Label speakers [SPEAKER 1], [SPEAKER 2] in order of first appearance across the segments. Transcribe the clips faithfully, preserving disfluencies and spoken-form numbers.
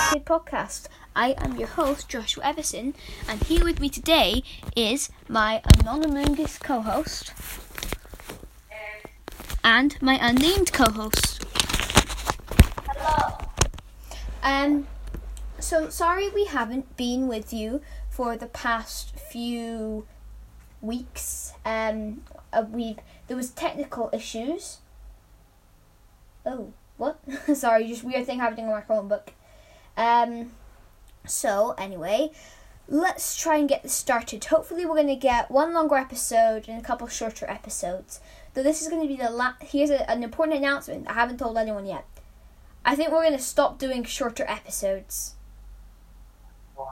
[SPEAKER 1] Kid Podcast. I am your host, Joshua Everson, and here with me today is my anonymous co-host and my unnamed co-host.
[SPEAKER 2] Hello.
[SPEAKER 1] Um, so sorry we haven't been with you for the past few weeks. Um, uh, we there was technical issues. Oh, what? Sorry, just weird thing happening on my Chromebook. Um, so anyway, let's try and get this started. Hopefully we're going to get one longer episode and a couple shorter episodes. Though this is going to be the last, here's a, an important announcement I haven't told anyone yet. I think we're going to stop doing shorter episodes.
[SPEAKER 2] What?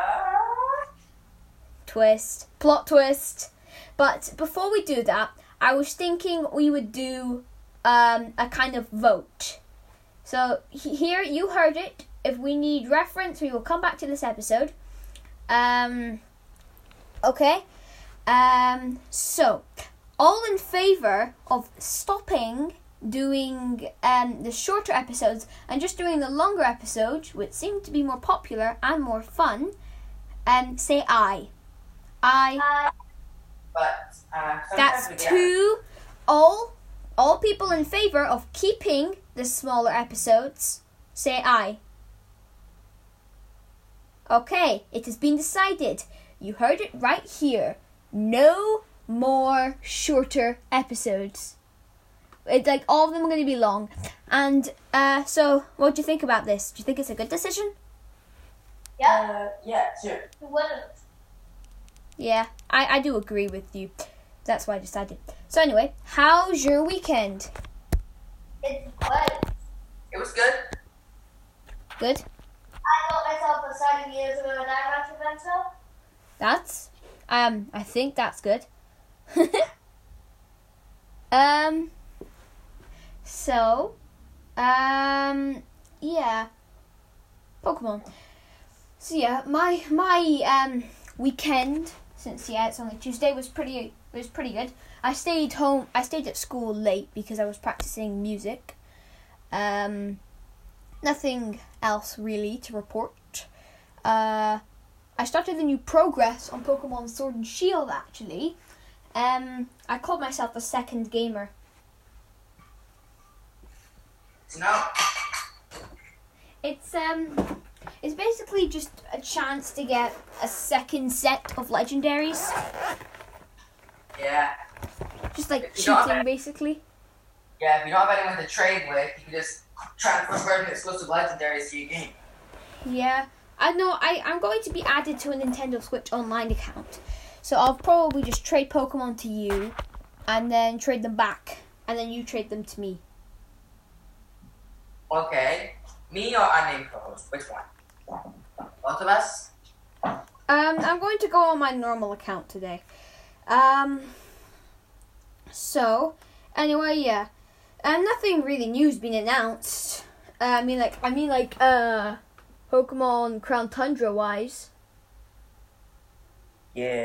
[SPEAKER 1] Twist. Plot twist. But before we do that, I was thinking we would do um, a kind of vote. So he- here, you heard it. If we need reference, we will come back to this episode. Um, okay. Um, so, all in favour of stopping doing um, the shorter episodes and just doing the longer episodes, which seem to be more popular and more fun, um, say aye. Aye.
[SPEAKER 2] Uh, but uh,
[SPEAKER 1] That's
[SPEAKER 2] sometimes we get-
[SPEAKER 1] two. All, all people in favour of keeping the smaller episodes, say aye. Okay, it has been decided. You heard it right here. No more shorter episodes. It's like all of them are going to be long. And uh, so, what do you think about this? Do you think it's a good decision?
[SPEAKER 2] Yeah. Uh, yeah, sure. Who wouldn't?
[SPEAKER 1] Yeah, I, I do agree with you. That's why I decided. So anyway, how's your weekend?
[SPEAKER 2] It's good. It was good.
[SPEAKER 1] Good?
[SPEAKER 2] I got myself a second years ago and I got your pencil.
[SPEAKER 1] That's, um, I think that's good. um, so, um, yeah, Pokemon. So yeah, my, my, um, weekend, since, yeah, it's only Tuesday, was pretty, was pretty good. I stayed home, I stayed at school late because I was practicing music. Um, nothing else really to report. Uh, I started a new progress on Pokemon Sword and Shield, actually. Um, I called myself a second gamer.
[SPEAKER 2] No.
[SPEAKER 1] It's um, it's basically just a chance to get a second set of legendaries.
[SPEAKER 2] Yeah.
[SPEAKER 1] Just like
[SPEAKER 2] If you don't
[SPEAKER 1] cheating,
[SPEAKER 2] have-
[SPEAKER 1] basically.
[SPEAKER 2] Yeah, if you don't have anyone to trade with, you can just transfer certain exclusive legendaries to your game.
[SPEAKER 1] Yeah, I know. I I'm going to be added to a Nintendo Switch Online account, so I'll probably just trade Pokemon to you, and then trade them back, and then you trade them to me.
[SPEAKER 2] Okay. Me or unnamed co-host? Which one? Both of us?
[SPEAKER 1] Um, I'm going to go on my normal account today. Um, so, anyway, yeah. And nothing really new's been announced. Uh, I mean, like, I mean, like, uh, Pokemon Crown Tundra wise.
[SPEAKER 2] Yeah.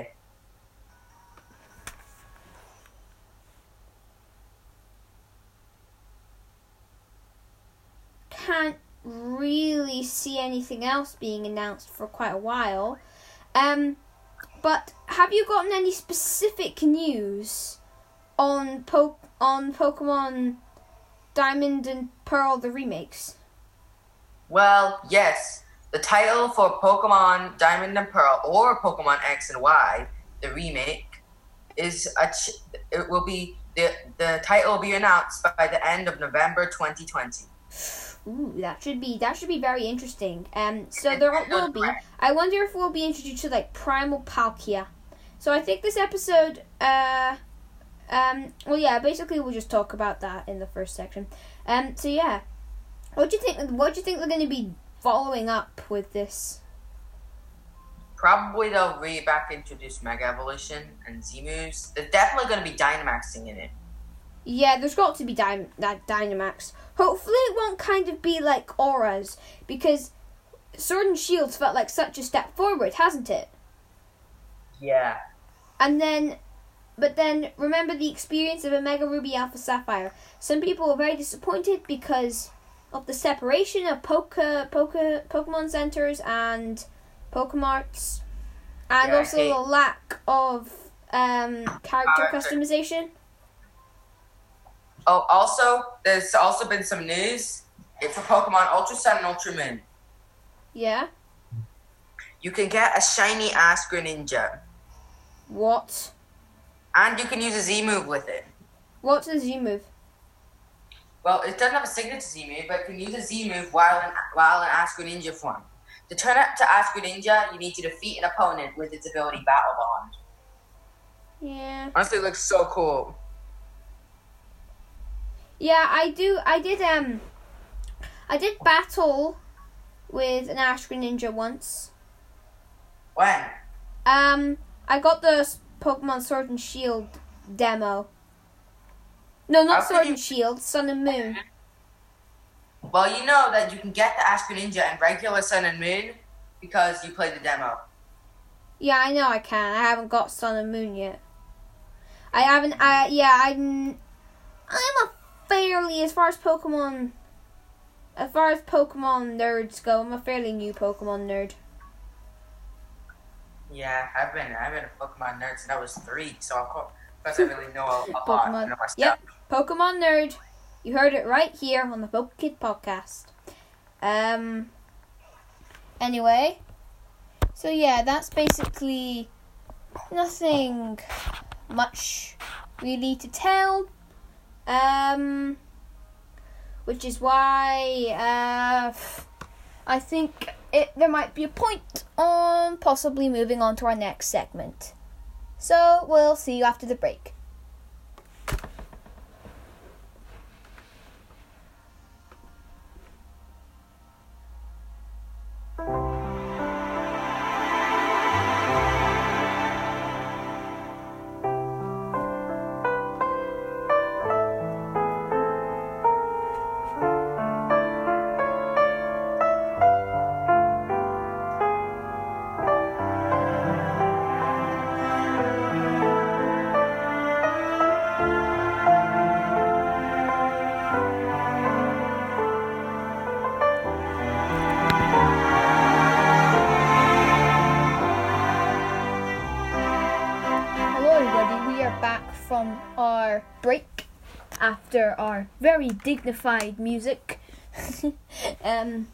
[SPEAKER 1] Can't really see anything else being announced for quite a while. Um, but have you gotten any specific news on po- on Pokemon Diamond and Pearl, the remakes?
[SPEAKER 2] Well, yes. The title for Pokemon Diamond and Pearl or Pokemon X and Y, the remake, is a ch- it will be the the title will be announced by the end of November twenty twenty.
[SPEAKER 1] Ooh, that should be that should be very interesting. Um, so there will be. I wonder if we'll be introduced to like Primal Palkia. So I think this episode, uh, um, well, yeah, basically we'll just talk about that in the first section. Um, so yeah, what do you think? What do you think they're going to be following up with this?
[SPEAKER 2] Probably they'll re back introduce Mega Evolution and Z-moves. There's definitely going to be Dynamaxing in it.
[SPEAKER 1] Yeah, there's got to be Dyn- that Dynamax. Hopefully it won't kind of be like Auras, because Sword and Shields felt like such a step forward, hasn't it?
[SPEAKER 2] Yeah.
[SPEAKER 1] And then, but then remember the experience of Omega Ruby Alpha Sapphire. Some people were very disappointed because of the separation of Poke, Poke, Pokemon centers and Pokemarts, and
[SPEAKER 2] Yeah,
[SPEAKER 1] also
[SPEAKER 2] hey.
[SPEAKER 1] the lack of um, character
[SPEAKER 2] Character.
[SPEAKER 1] customization.
[SPEAKER 2] Oh, also, there's also been some news for Pokemon Ultra Sun and Ultra Moon.
[SPEAKER 1] Yeah.
[SPEAKER 2] You can get a shiny Ask Greninja,
[SPEAKER 1] What?
[SPEAKER 2] and you can use a Z move with it.
[SPEAKER 1] What's a Z move?
[SPEAKER 2] Well, it doesn't have a signature Z move, but it can use a Z move while in, while in Ask Greninja form. To turn it to Ask Greninja, you need to defeat an opponent with its ability Battle Bond.
[SPEAKER 1] Yeah.
[SPEAKER 2] Honestly, it looks so cool.
[SPEAKER 1] Yeah, I do. I did. Um, I did battle with an Ash Greninja once.
[SPEAKER 2] When?
[SPEAKER 1] Um, I got the s- Pokemon Sword and Shield demo. No, not
[SPEAKER 2] How
[SPEAKER 1] Sword
[SPEAKER 2] could
[SPEAKER 1] and
[SPEAKER 2] you-
[SPEAKER 1] Shield, Sun and Moon.
[SPEAKER 2] Well, you know that you can get the Ask Greninja in regular Sun and Moon because you played the demo.
[SPEAKER 1] Yeah, I know I can. I haven't got Sun and Moon yet. I haven't. I yeah. I'm. I'm a fairly as far as Pokemon. As far as Pokemon nerds go, I'm a fairly new Pokemon nerd.
[SPEAKER 2] Yeah, I've been I've been a Pokemon nerd since I was three, so of course, of course I really know a, a lot.
[SPEAKER 1] Pokemon.
[SPEAKER 2] I know my stuff.
[SPEAKER 1] Yep, Pokemon nerd. You heard it right here on the Poke Kid podcast. Um. Anyway, so yeah, that's basically nothing much really to tell. Um. Which is why uh, I think it there might be a point on possibly moving on to our next segment. So we'll see you after the break. From our break after our very dignified music. um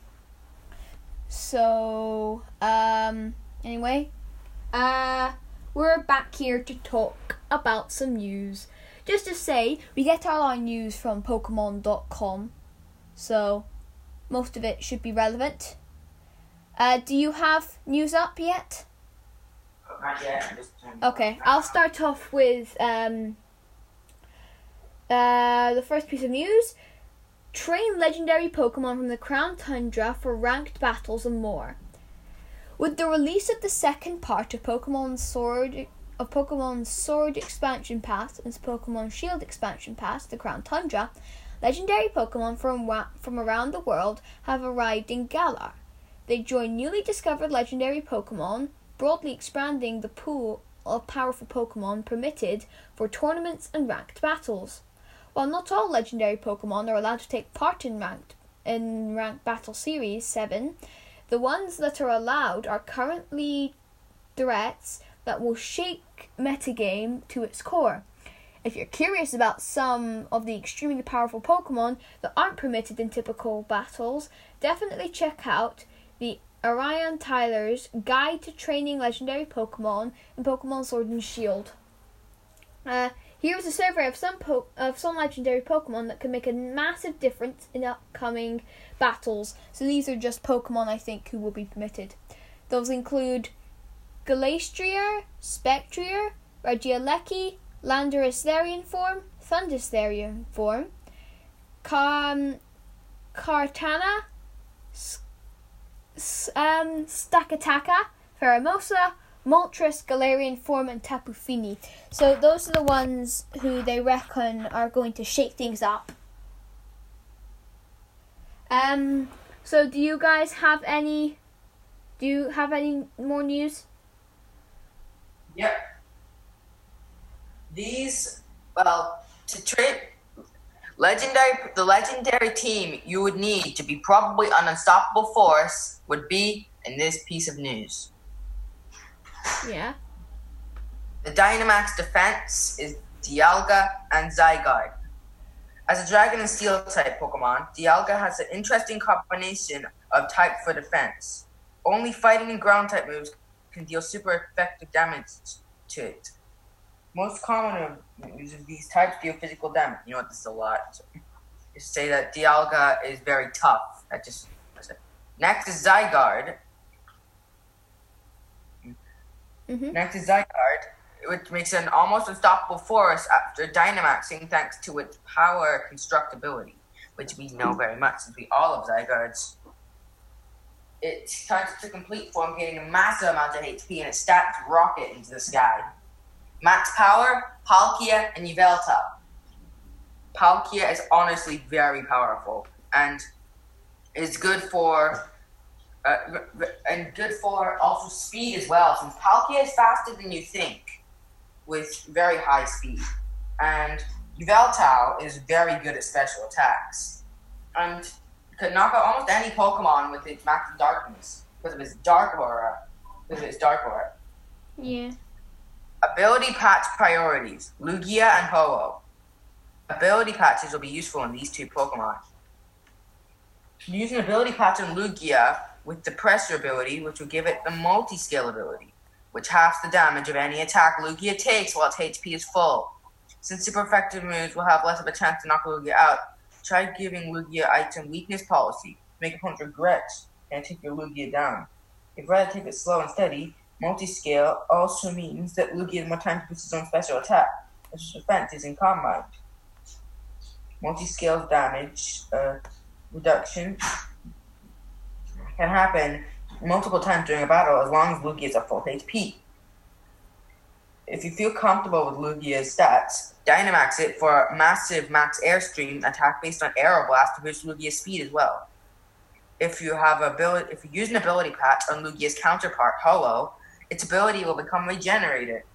[SPEAKER 1] so um anyway uh we're back here to talk about some news. Just to say, we get all our news from Pokemon dot com, so most of it should be relevant. Uh do you have news up yet?
[SPEAKER 2] Not yet. I'm just trying to-
[SPEAKER 1] Okay, I'll start off with um, uh, the first piece of news. Train legendary Pokemon from the Crown Tundra for ranked battles and more. With the release of the second part of Pokemon Sword of Pokemon Sword expansion pass and Pokemon Shield expansion pass, the Crown Tundra, legendary Pokemon from wa- from around the world have arrived in Galar. They join newly discovered legendary Pokemon, broadly expanding the pool of powerful Pokemon permitted for tournaments and ranked battles. While not all legendary Pokemon are allowed to take part in ranked in ranked battle series seven, the ones that are allowed are currently threats that will shake metagame to its core. If you're curious about some of the extremely powerful Pokemon that aren't permitted in typical battles, definitely check out the Orion Tyler's Guide to Training Legendary Pokemon in Pokemon Sword and Shield. Uh, here's a survey of some po- of some legendary Pokemon that can make a massive difference in upcoming battles. So these are just Pokemon, I think, who will be permitted. Those include Galastria, Spectrier, Regieleki, Landorus Therian form, Thundus Therian form, Car- Kartana, Um, Stakataka, Pheromosa, Moltres, Galarian form, and Tapu Fini. So those are the ones who they reckon are going to shake things up. Um. So do you guys have any? Do you have any more news?
[SPEAKER 2] Yep. These, well, to train, Legendary, the legendary team you would need to be probably an unstoppable force would be in this piece of news.
[SPEAKER 1] Yeah.
[SPEAKER 2] The Dynamax defense is Dialga and Zygarde. As a Dragon and Steel type Pokemon, Dialga has an interesting combination of type for defense. Only fighting and ground type moves can deal super effective damage to it. Most common moves of these types deal physical damage. You know what, this is a lot. So just say that Dialga is very tough. That just Next is Zygarde.
[SPEAKER 1] Mm-hmm.
[SPEAKER 2] Next is Zygarde, which makes it an almost unstoppable force after Dynamaxing thanks to its power constructability, which we know very much since we all have Zygardes. It turns to complete form, gaining a massive amount of H P, and its stats rocket into the sky. Max power, Palkia, and Yveltal. Palkia is honestly very powerful, and is good for uh, and good for also speed as well, since Palkia is faster than you think, with very high speed. And Yveltal is very good at special attacks, and could knock out almost any Pokemon with its Max Darkness because of its Dark Aura. Because of its Dark Aura.
[SPEAKER 1] Yeah.
[SPEAKER 2] Ability patch priorities: Lugia and Ho-Oh. Ability patches will be useful in these two Pokemon. Use an ability patch on Lugia with the Pressure ability, which will give it the Multi-Scale ability, which halves the damage of any attack Lugia takes while its H P is full. Since super effective moves will have less of a chance to knock Lugia out, try giving Lugia item weakness policy to make opponents regret and take your Lugia down. If rather take it slow and steady, multi-scale also means that Lugia has more time to boost his own special attack, which is defense is in combat. Multi-scale damage uh, reduction can happen multiple times during a battle as long as Lugia is at full H P. If you feel comfortable with Lugia's stats, Dynamax it for a massive max airstream attack based on Aeroblast to boost Lugia's speed as well. If you have ability, if you use an ability patch on Lugia's counterpart, Ho-Oh, its ability will become regenerated,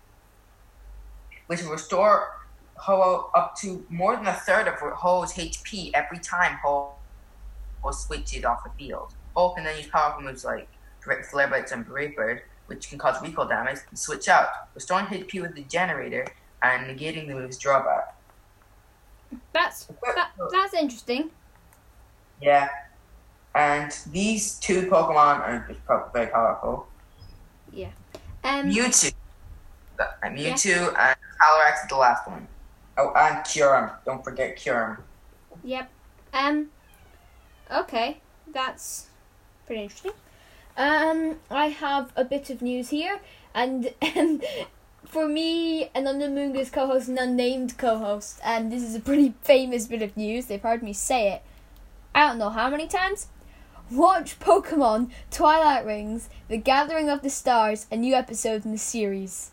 [SPEAKER 2] which will restore Ho-Oh up to more than a third of Ho-Oh's H P every time Ho-Oh switches off the field. Ho can then use powerful moves like Flare Blitz and Brave Bird, which can cause recoil damage, and switch out, restoring H P with the generator and negating the move's drawback.
[SPEAKER 1] That's that, that's interesting.
[SPEAKER 2] Yeah, and these two Pokemon are just probably very powerful.
[SPEAKER 1] Yeah. Um,
[SPEAKER 2] Mewtwo, and Mewtwo yeah. and Calyrex is the last one. Oh, and Kyurem. Don't forget Kyurem.
[SPEAKER 1] Yep. Um. Okay, that's pretty interesting. Um, I have a bit of news here, and and for me, an Unnamunga's co-host, an unnamed co-host, and this is a pretty famous bit of news. They've heard me say it I don't know how many times. Watch Pokemon Twilight Rings: The Gathering of the Stars, a new episode in the series.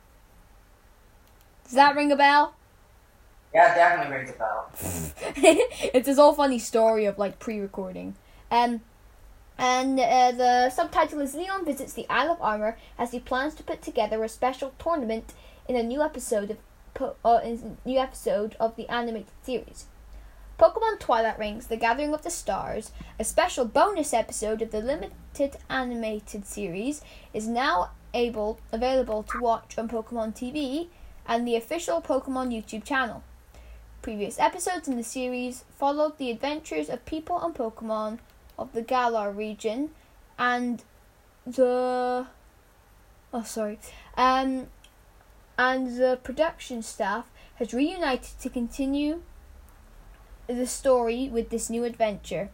[SPEAKER 1] Does that ring a bell?
[SPEAKER 2] Yeah, it definitely rings a bell.
[SPEAKER 1] It's this all funny story of like pre-recording. Um. And uh, the subtitle is Leon visits the Isle of Armor as he plans to put together a special tournament in a new episode of po- uh, in a new episode of the animated series. Pokemon Twilight Rings: The Gathering of the Stars, a special bonus episode of the limited animated series, is now able available to watch on Pokemon T V and the official Pokemon YouTube channel. Previous episodes in the series followed the adventures of people and Pokemon of the Galar region, and the oh sorry, um, and the production staff has reunited to continue the story with this new adventure.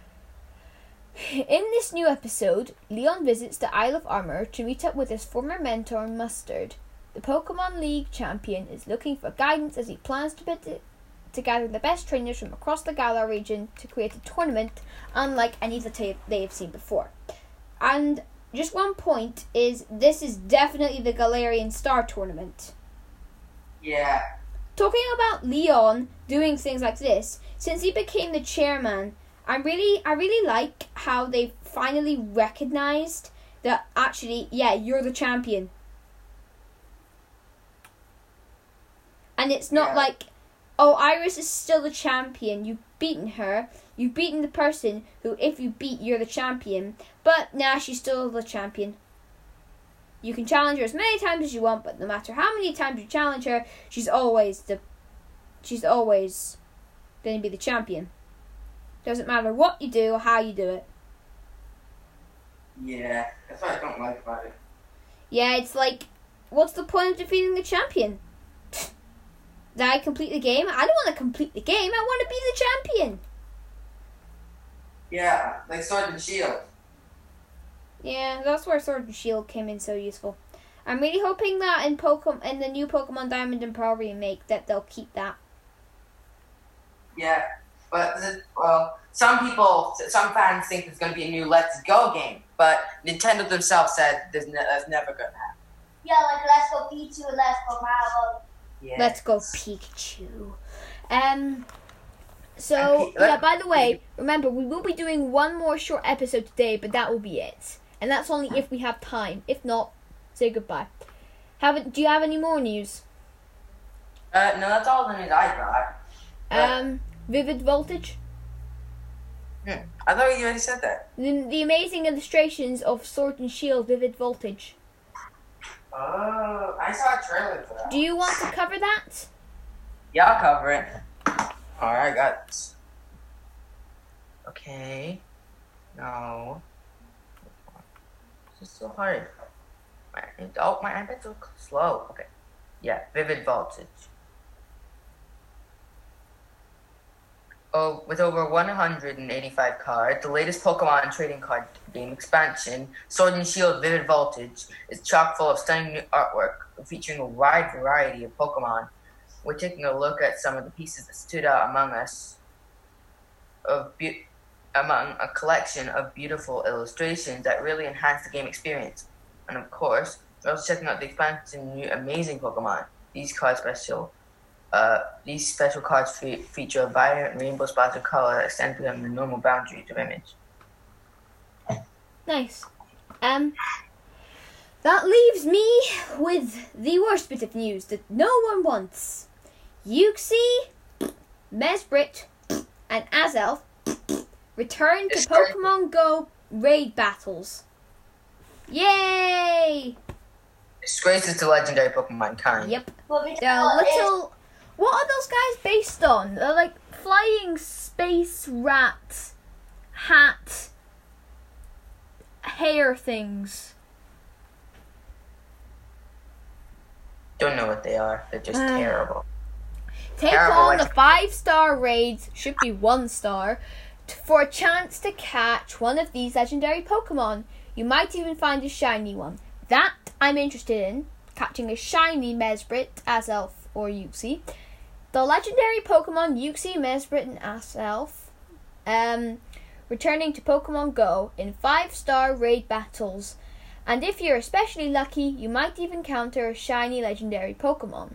[SPEAKER 1] In this new episode, Leon visits the Isle of Armor to meet up with his former mentor Mustard. The Pokemon League champion is looking for guidance as he plans to put it to gather the best trainers from across the Galar region to create a tournament unlike any that they have seen before. And just one point is, this is definitely the Galarian Star Tournament.
[SPEAKER 2] Yeah.
[SPEAKER 1] Talking about Leon doing things like this, since he became the chairman, I really, I really like how they finally recognized that actually, yeah, you're the champion. And it's not
[SPEAKER 2] yeah.
[SPEAKER 1] like oh, Iris is still the champion. You've beaten her. You've beaten the person who, if you beat, you're the champion. But nah, she's still the champion. You can challenge her as many times as you want, but no matter how many times you challenge her, she's always the, she's always going to be the champion. Doesn't matter what you do or how you do it.
[SPEAKER 2] Yeah, that's what I don't like about it.
[SPEAKER 1] Yeah, it's like, what's the point of defeating the champion? Did I complete the game? I don't want to complete the game. I want to be the champion.
[SPEAKER 2] Yeah, like Sword and Shield.
[SPEAKER 1] Yeah, that's where Sword and Shield came in so useful. I'm really hoping that in Pokemon, in the new Pokemon Diamond and Pearl remake, that they'll keep that.
[SPEAKER 2] Yeah, but well, some people, some fans think there's going to be a new Let's Go game, but Nintendo themselves said there's ne- that's never going to happen.
[SPEAKER 3] Yeah, like Let's Go Pikachu and Let's Go Marvel.
[SPEAKER 2] Yeah.
[SPEAKER 1] Let's go Pikachu. Um. So,
[SPEAKER 2] P- let-
[SPEAKER 1] yeah, by the way, remember, we will be doing one more short episode today, but that will be it. And that's only if we have time. If not, say goodbye. Have Do you have any more news?
[SPEAKER 2] Uh, no, that's all the news I got. But-
[SPEAKER 1] Um, Vivid Voltage?
[SPEAKER 2] Hmm. I thought you already said that.
[SPEAKER 1] The, the amazing illustrations of Sword and Shield Vivid Voltage.
[SPEAKER 2] Oh, I saw a trailer for that.
[SPEAKER 1] Do you want to cover that?
[SPEAKER 2] Yeah, I'll cover it. Alright, I got this. Okay. No. This is so hard. My, oh, my iPad's so slow. Okay. Yeah, Vivid Voltage. Oh, with over one hundred eighty-five cards, the latest Pokemon trading card game expansion, Sword and Shield Vivid Voltage, is chock full of stunning new artwork featuring a wide variety of Pokemon. We're taking a look at some of the pieces that stood out among us, of be- among a collection of beautiful illustrations that really enhance the game experience. And of course, we're also checking out the expansion new amazing Pokemon. These card special. Uh, these special cards fe- feature a vibrant rainbow spots of color that extend beyond the normal boundaries of image.
[SPEAKER 1] Nice. Um, that leaves me with the worst bit of news that no one wants. Uxie, Mesbrit, and Azelf return to Pokemon Go raid battles. Yay!
[SPEAKER 2] Disgraces to legendary Pokemon kind.
[SPEAKER 1] Yep.
[SPEAKER 3] But we
[SPEAKER 1] They're
[SPEAKER 3] still is-
[SPEAKER 1] little... What are those guys based on? They're like flying space rat, hat, hair things.
[SPEAKER 2] Don't know what they are. They're just
[SPEAKER 1] Uh.
[SPEAKER 2] terrible.
[SPEAKER 1] Take
[SPEAKER 2] Terrible
[SPEAKER 1] on the
[SPEAKER 2] legend-
[SPEAKER 1] five-star raids, should be one star, t- for a chance to catch one of these legendary Pokemon. You might even find a shiny one. That I'm interested in, catching a shiny Mesbrit, Azelf, or Uxie. The legendary Pokemon Uxie, Mesbrit, and Azelf, um, returning to Pokemon Go in five-star raid battles. And if you're especially lucky, you might even encounter a shiny legendary Pokemon.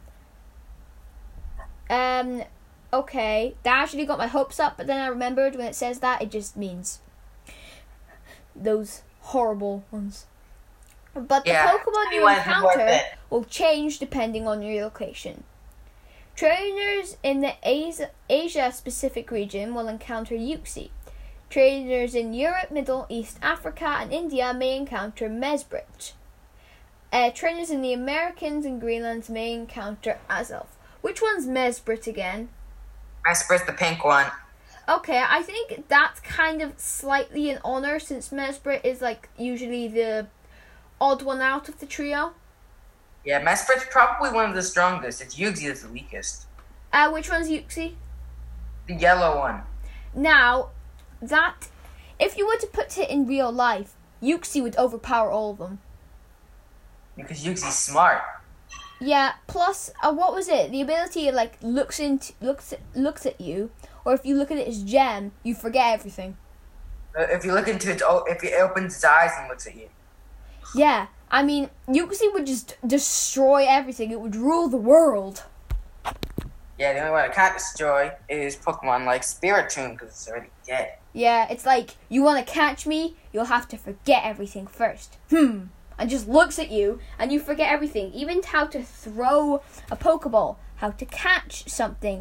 [SPEAKER 1] Um, okay, that actually got my hopes up, but then I remembered when it says that, it just means those horrible ones. But the
[SPEAKER 2] Yeah,
[SPEAKER 1] Pokemon you
[SPEAKER 2] anyone who's worth
[SPEAKER 1] encounter
[SPEAKER 2] it.
[SPEAKER 1] will change depending on your location. Trainers in the Asia-Pacific region will encounter Uxie. Trainers in Europe, Middle East, Africa, and India may encounter Mesbrit. Uh, trainers in the Americans and Greenlands may encounter Azelf. Which one's Mesbrit again?
[SPEAKER 2] Mesbrit's the pink one.
[SPEAKER 1] Okay, I think that's kind of slightly an honour since Mesbrit is like usually the odd one out of the trio.
[SPEAKER 2] Yeah, Mesbrit's probably one of the strongest. It's Uxie that's the weakest.
[SPEAKER 1] Uh, which one's Uxie?
[SPEAKER 2] The yellow one.
[SPEAKER 1] Now, that, if you were to put it in real life, Uxie would overpower all of them.
[SPEAKER 2] Because Uxie's smart.
[SPEAKER 1] Yeah, plus, uh, what was it? The ability it, like looks into looks at, looks at you, or if you look at it as gem, you forget everything.
[SPEAKER 2] Uh, If you look into it, oh, if it opens its eyes and looks at you.
[SPEAKER 1] Yeah, I mean, Uxie would just destroy everything. It would rule the world.
[SPEAKER 2] Yeah, the only one it can't destroy is Pokemon like Spiritomb because it's already dead.
[SPEAKER 1] Yeah, it's like, you want to catch me, you'll have to forget everything first. Hmm. And just looks at you, and you forget everything. Even how to throw a Pokeball, how to catch something,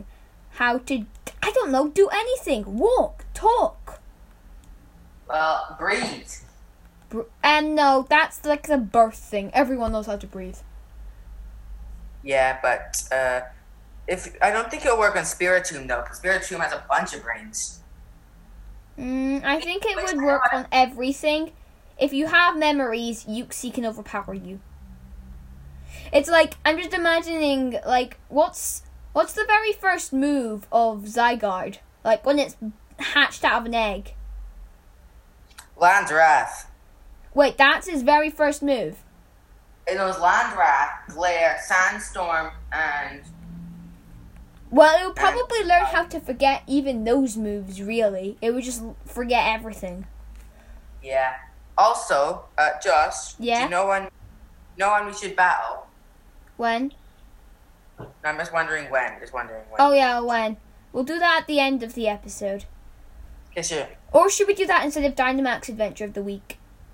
[SPEAKER 1] how to, I don't know, do anything. Walk, talk.
[SPEAKER 2] Well, breathe.
[SPEAKER 1] And no, that's like the birth thing. Everyone knows how to breathe.
[SPEAKER 2] Yeah, but uh, if I don't think it'll work on Spiritomb though, because Spiritomb has a bunch of brains.
[SPEAKER 1] Mm, I think it would work on everything. If you have memories, Uxie can overpower you. It's like, I'm just imagining, like, what's what's the very first move of Zygarde? Like, when it's hatched out of an egg.
[SPEAKER 2] Land's Wrath.
[SPEAKER 1] Wait, that's his very first move?
[SPEAKER 2] It was Land Wrath, Glare, Sandstorm, and...
[SPEAKER 1] Well, it would probably learn how to forget even those moves, really. It would just forget everything.
[SPEAKER 2] Yeah. Also, uh, Josh,
[SPEAKER 1] Yeah?
[SPEAKER 2] do you know when, know when we should battle?
[SPEAKER 1] When?
[SPEAKER 2] I'm just wondering when. Just wondering when.
[SPEAKER 1] Oh, yeah, when. We'll do that at the end of the episode.
[SPEAKER 2] Okay, sure.
[SPEAKER 1] Or should we do that instead of Dynamax Adventure of the Week?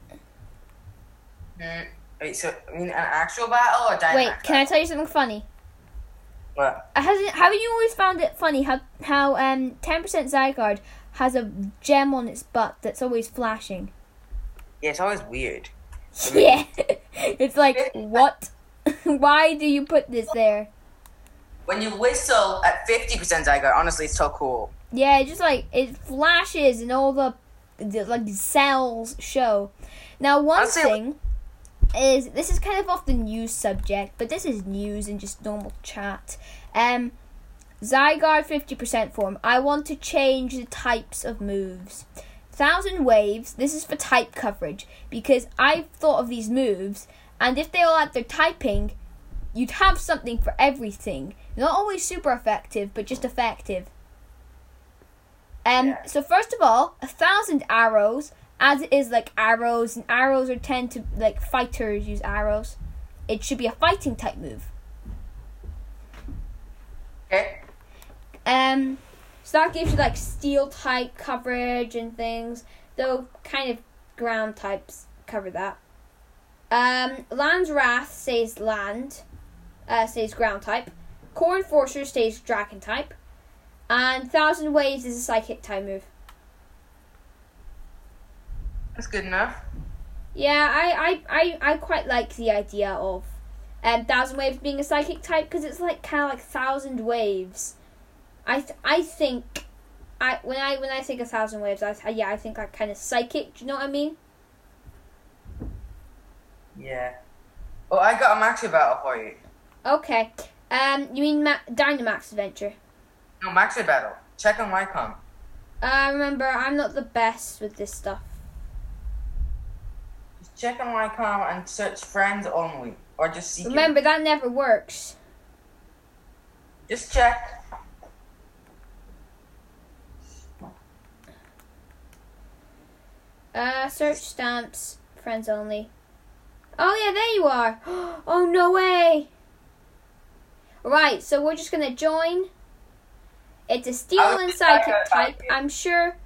[SPEAKER 2] Mm, wait, so, I mean, an actual battle or Dynamax
[SPEAKER 1] Wait,
[SPEAKER 2] battle?
[SPEAKER 1] can I tell you something funny?
[SPEAKER 2] What?
[SPEAKER 1] Hasn't haven't you always found it funny how how um ten percent Zygarde has a gem on its butt that's always flashing?
[SPEAKER 2] Yeah, it's always weird.
[SPEAKER 1] Yeah, it's like, what? Why do you put this there?
[SPEAKER 2] When you whistle at fifty percent Zygarde, honestly, it's so cool.
[SPEAKER 1] Yeah, just like it flashes and all the, the like cells show. Now, one
[SPEAKER 2] Honestly,
[SPEAKER 1] thing is, this is kind of off the news subject, but this is news and just normal chat. Um, Zygarde fifty percent form. I want to change the types of moves. Thousand Waves, this is for type coverage, because I've thought of these moves, and if they all had their typing, you'd have something for everything. Not always super effective, but just effective. Um,
[SPEAKER 2] Yeah.
[SPEAKER 1] So first of all, a thousand arrows, as it is like arrows, and arrows are tend to, like, fighters use arrows. It should be a fighting type move.
[SPEAKER 2] Okay?
[SPEAKER 1] Um, so that gives you like steel type coverage and things, though kind of ground types cover that. Um, Land's Wrath stays land, uh, stays ground type. Core Enforcer stays dragon type. And Thousand Waves is a psychic type move.
[SPEAKER 2] That's good enough.
[SPEAKER 1] Yeah, I, I, I, I quite like the idea of um, Thousand Waves being a psychic type, because it's like kind of like Thousand Waves. I th- I think I when I when I think of Thousand Waves, I th- yeah I think like kind of psychic. Do you know what I mean?
[SPEAKER 2] Yeah. Oh, I got a Maxi battle for you.
[SPEAKER 1] Okay. Um, you mean Ma- Dynamax Adventure?
[SPEAKER 2] No, Maxi battle. Check on Wycom.
[SPEAKER 1] Uh, remember, I'm not the best with this stuff.
[SPEAKER 2] Just check on Wycom and search friends only. Or just seek
[SPEAKER 1] Remember, that never works.
[SPEAKER 2] Just check.
[SPEAKER 1] Uh, search stamps, friends only. Oh yeah, there you are. Oh, no way. Right, so we're just gonna join. It's a steel
[SPEAKER 2] I was
[SPEAKER 1] and
[SPEAKER 2] just
[SPEAKER 1] psychic
[SPEAKER 2] like, uh,
[SPEAKER 1] type. I'm sure.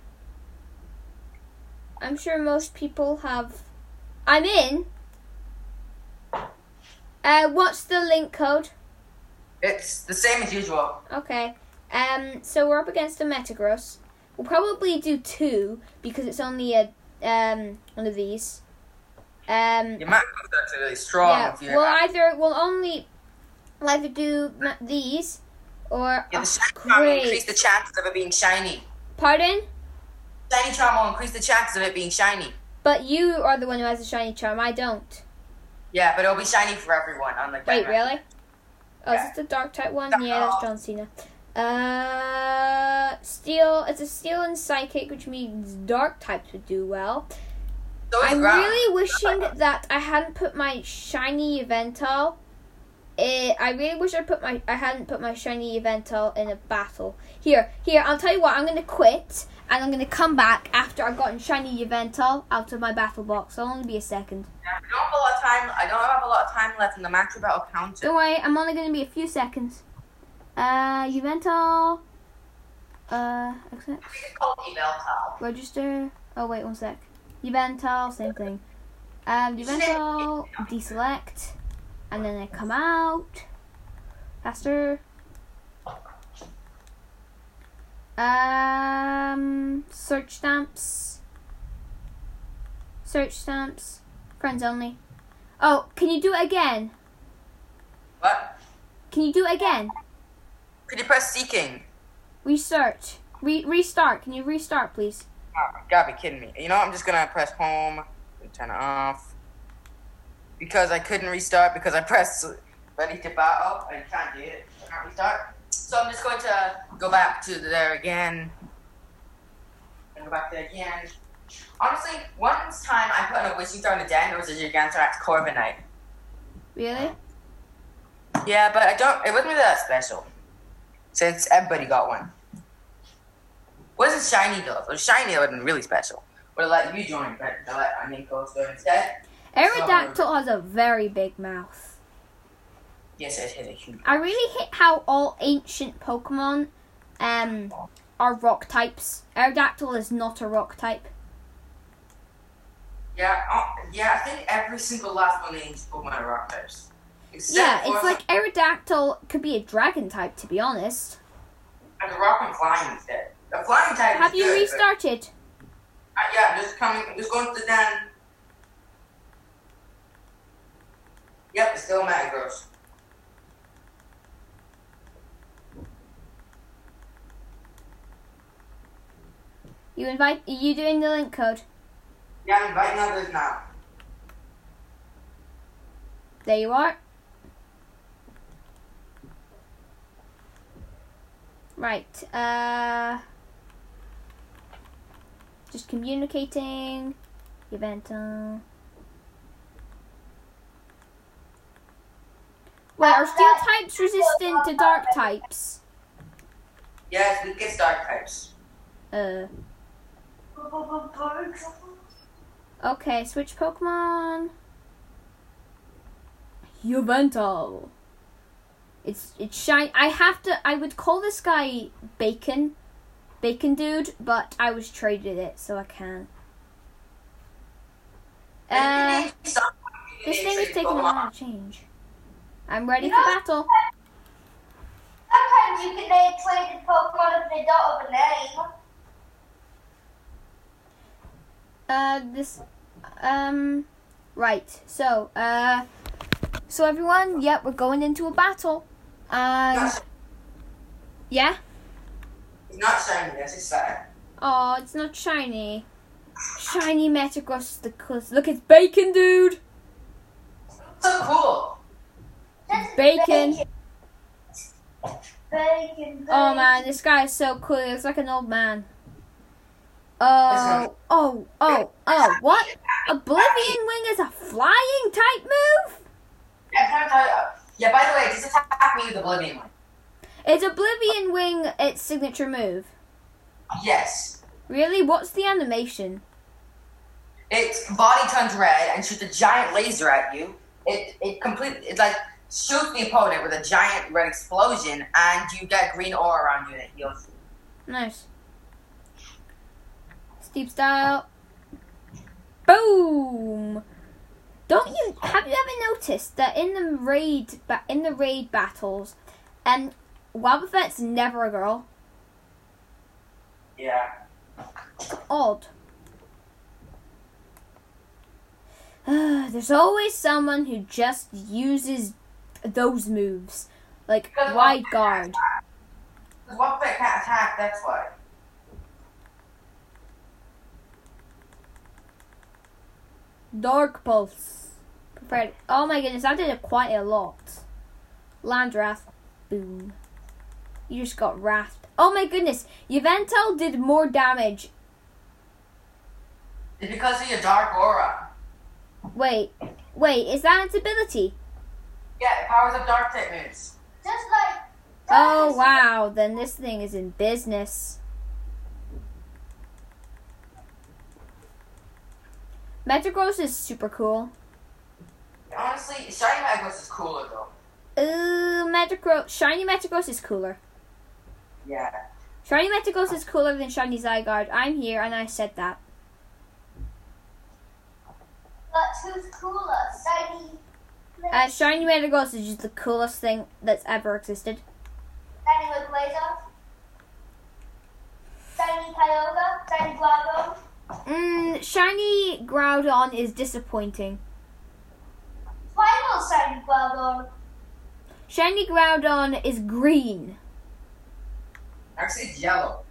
[SPEAKER 1] I'm sure most people have. I'm in. Uh, what's the link code?
[SPEAKER 2] It's the same as usual.
[SPEAKER 1] Okay. Um, so we're up against a Metagross. We'll probably do two because it's only a um one of these. Um,
[SPEAKER 2] Your Max is actually really strong.
[SPEAKER 1] yeah.
[SPEAKER 2] If you
[SPEAKER 1] We'll either we'll only we'll either do ma- these or
[SPEAKER 2] yeah, the
[SPEAKER 1] oh,
[SPEAKER 2] shiny charm will
[SPEAKER 1] great.
[SPEAKER 2] increase the chances of it being shiny.
[SPEAKER 1] Pardon?
[SPEAKER 2] Shiny charm will increase the chances of it being shiny.
[SPEAKER 1] But you are the one who has a shiny charm. I don't.
[SPEAKER 2] Yeah, but it'll be shiny for everyone. Unlike
[SPEAKER 1] Wait,
[SPEAKER 2] Dynamax.
[SPEAKER 1] really? Oh,
[SPEAKER 2] Yeah.
[SPEAKER 1] is this the dark type one?
[SPEAKER 2] No.
[SPEAKER 1] Yeah, that's John Cena. Uh, steel. It's a steel and psychic, which means dark types would do well.
[SPEAKER 2] So is
[SPEAKER 1] I'm
[SPEAKER 2] ground.
[SPEAKER 1] really wishing that I hadn't put my shiny Yveltal. It, I really wish I put my I hadn't put my shiny Yveltal in a battle. Here, here. I'll tell you what. I'm gonna quit, and I'm gonna come back after I've gotten shiny Yveltal out of my battle box. It'll only be a second.
[SPEAKER 2] Yeah, I don't have a lot of time. I don't have a lot of time left in the Maxi battle counter.
[SPEAKER 1] Don't worry. I'm only gonna be a few seconds. Uh, Yveltal. Uh, accept.
[SPEAKER 2] I think it's called Yveltal.
[SPEAKER 1] Register. Oh wait, one sec. Yveltal, same thing. Um, Yveltal, deselect, and then I come out. Faster. Um, search stamps. Search stamps. Friends only. Oh, can you do it again?
[SPEAKER 2] What?
[SPEAKER 1] Can you do it again?
[SPEAKER 2] Could you press seeking?
[SPEAKER 1] Research. Re- restart. Can you restart, please?
[SPEAKER 2] Oh, you gotta be kidding me. You know what? I'm just gonna press home and turn it off. Because I couldn't restart because I pressed ready to battle. I can't do it. I can't restart. So I'm just going to go back to there again. And go back there again. Honestly, one time I put in a wishing star in the den, it was a Gigantarax Corviknight.
[SPEAKER 1] Really?
[SPEAKER 2] Yeah, but I don't, it wasn't really that special. Since everybody got one. Wasn't shiny though. If it was shiny, it would have been really special. Would have let you join, but I let I mean go go instead.
[SPEAKER 1] Aerodactyl
[SPEAKER 2] So,
[SPEAKER 1] has a very big mouth.
[SPEAKER 2] yes, it has a huge.
[SPEAKER 1] I really hate how all ancient Pokemon um are rock types. Aerodactyl is not a rock type.
[SPEAKER 2] Yeah, uh, yeah. I think every single last one of these Pokemon are rock types. Except
[SPEAKER 1] Yeah,
[SPEAKER 2] for
[SPEAKER 1] it's like Aerodactyl could be a dragon type, to be honest.
[SPEAKER 2] and the rock and flying instead. The flying type.
[SPEAKER 1] Have
[SPEAKER 2] is
[SPEAKER 1] you
[SPEAKER 2] good,
[SPEAKER 1] restarted?
[SPEAKER 2] But, uh, yeah, just coming, just going to the den. Yep, it's still Metagross.
[SPEAKER 1] You invite? Are you doing the link code?
[SPEAKER 2] Yeah, I'm inviting others now.
[SPEAKER 1] There you are. Right. Uh. Just communicating. Event. Uh, Wait, are steel types resistant to dark types?
[SPEAKER 2] Yes, we get dark types.
[SPEAKER 1] Uh. Okay, switch Pokemon. Yveltal. It's it's shiny. I have to. I would call this guy Bacon, Bacon Dude, but I was traded it, so I can't. Uh, this thing is taking a while to change. I'm ready
[SPEAKER 3] You
[SPEAKER 1] for
[SPEAKER 3] know-
[SPEAKER 1] battle.
[SPEAKER 3] Sometimes you can name traded Pokemon if they don't have a name.
[SPEAKER 1] Uh, this, um, right. So, uh, so everyone, yep, we're going into a battle. And
[SPEAKER 2] Not,
[SPEAKER 1] yeah.
[SPEAKER 2] it's not shiny, that's just sad.
[SPEAKER 1] Oh, it's not shiny. Shiny Metagross is the coolest. Look, it's Bacon Dude.
[SPEAKER 2] So cool.
[SPEAKER 3] Just
[SPEAKER 1] Bacon.
[SPEAKER 3] Bacon. Bacon.
[SPEAKER 1] Oh man, this guy is so cool. He looks like an old man. Oh, oh, oh, oh, what? Oblivion Wing is a flying type move?
[SPEAKER 2] Yeah, I'm trying to tell you. Yeah, by the way, just attack me with Oblivion Wing.
[SPEAKER 1] Is Oblivion Wing its signature move?
[SPEAKER 2] Yes.
[SPEAKER 1] Really? What's the animation?
[SPEAKER 2] Its body turns red and shoots a giant laser at you. It it complete it like shoots the opponent with a giant red explosion, and you get green aura around you and it heals you.
[SPEAKER 1] Nice. Steep style. Boom! Don't you have you ever noticed that in the raid ba- in the raid battles, um, Wobbuffet's never a girl?
[SPEAKER 2] Yeah.
[SPEAKER 1] Odd. There's always someone who just uses those moves, like wide guard.
[SPEAKER 2] Because Wobbuffet can't attack, that's why.
[SPEAKER 1] Dark Pulse. Preferred. Oh my goodness, I did it quite a lot. Landwrath. Boom. You just got wrathed. Oh my goodness, Yveltal did more damage.
[SPEAKER 2] It's because of your dark aura.
[SPEAKER 1] Wait, wait, is that its ability?
[SPEAKER 2] Yeah, it powers up dark type moves.
[SPEAKER 3] Just like.
[SPEAKER 1] Oh wow, then this thing is in business. Metagross is super cool.
[SPEAKER 2] Honestly, Shiny Metagross is cooler though.
[SPEAKER 1] Ooh, Metagross. Shiny Metagross is cooler.
[SPEAKER 2] Yeah.
[SPEAKER 1] Shiny Metagross is cooler than Shiny Zygarde. I'm here and I said that.
[SPEAKER 3] But who's cooler? Shiny.
[SPEAKER 1] Uh, Shiny Metagross is just the coolest thing that's ever existed.
[SPEAKER 3] Shiny with laser.
[SPEAKER 1] Mm, shiny Groudon is disappointing.
[SPEAKER 3] Final shiny Groudon.
[SPEAKER 1] Shiny Groudon is green.
[SPEAKER 2] Actually, it's yellow.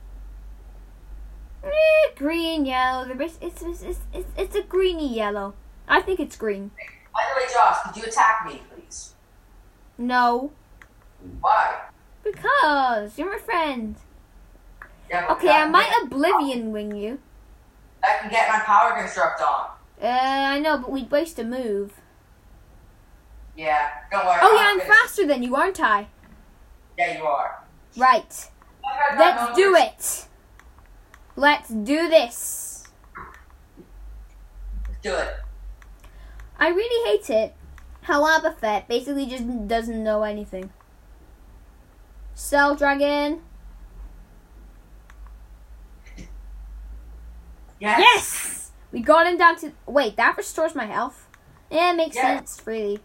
[SPEAKER 1] Eh, green, yellow. The rest, it's, it's, it's, it's, it's a greeny yellow. I think it's green.
[SPEAKER 2] By the way, Josh, could you attack me, please?
[SPEAKER 1] No.
[SPEAKER 2] Why?
[SPEAKER 1] Because you're my friend.
[SPEAKER 2] Yeah, but
[SPEAKER 1] Okay, I
[SPEAKER 2] that-
[SPEAKER 1] might Oblivion Wing you.
[SPEAKER 2] I can get my power construct on.
[SPEAKER 1] Uh, I know, but we'd waste a move.
[SPEAKER 2] Yeah, don't worry.
[SPEAKER 1] Oh
[SPEAKER 2] I'll
[SPEAKER 1] yeah, I'm
[SPEAKER 2] finish.
[SPEAKER 1] faster than you, aren't I?
[SPEAKER 2] Yeah, you are.
[SPEAKER 1] Right. Let's do it. Let's do this.
[SPEAKER 2] Let's do it.
[SPEAKER 1] I really hate it how Abafet basically just doesn't know anything. Cell Dragon.
[SPEAKER 2] Yes.
[SPEAKER 1] Yes! We got him down to... Wait, that restores my health? Yeah, it makes
[SPEAKER 2] Yeah.
[SPEAKER 1] sense, really.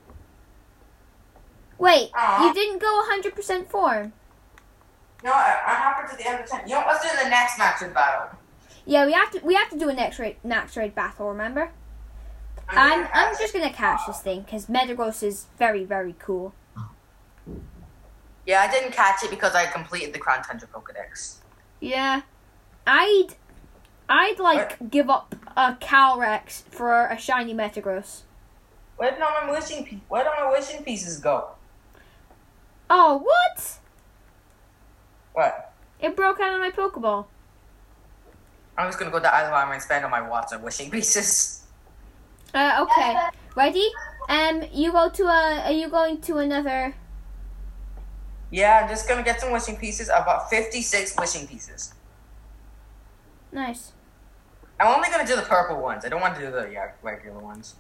[SPEAKER 1] Wait,
[SPEAKER 2] Aw.
[SPEAKER 1] you didn't go one hundred percent form?
[SPEAKER 2] No, I, I happened to the end of the time. You know, let's do the next match with battle.
[SPEAKER 1] Yeah, we have to we have to do a next raid next raid battle, remember? I'm I'm just gonna catch this thing because Metagross is very very cool.
[SPEAKER 2] Yeah, I didn't catch it because I completed the Crown Tundra Pokedex.
[SPEAKER 1] Yeah, I'd I'd like give up a Calyrex for a shiny Metagross.
[SPEAKER 2] Where did all my wishing pe- Where did my wishing pieces go?
[SPEAKER 1] Oh, what?
[SPEAKER 2] What?
[SPEAKER 1] It broke out of my Pokeball.
[SPEAKER 2] I'm just gonna go to Isle Armor and spend all my Watson wishing pieces.
[SPEAKER 1] Uh, okay, ready? Um, you go to a. Are you going to another?
[SPEAKER 2] Yeah, I'm just gonna get some wishing pieces. About fifty-six wishing pieces.
[SPEAKER 1] Nice.
[SPEAKER 2] I'm only gonna do the purple ones. I don't want to do the yeah, regular ones.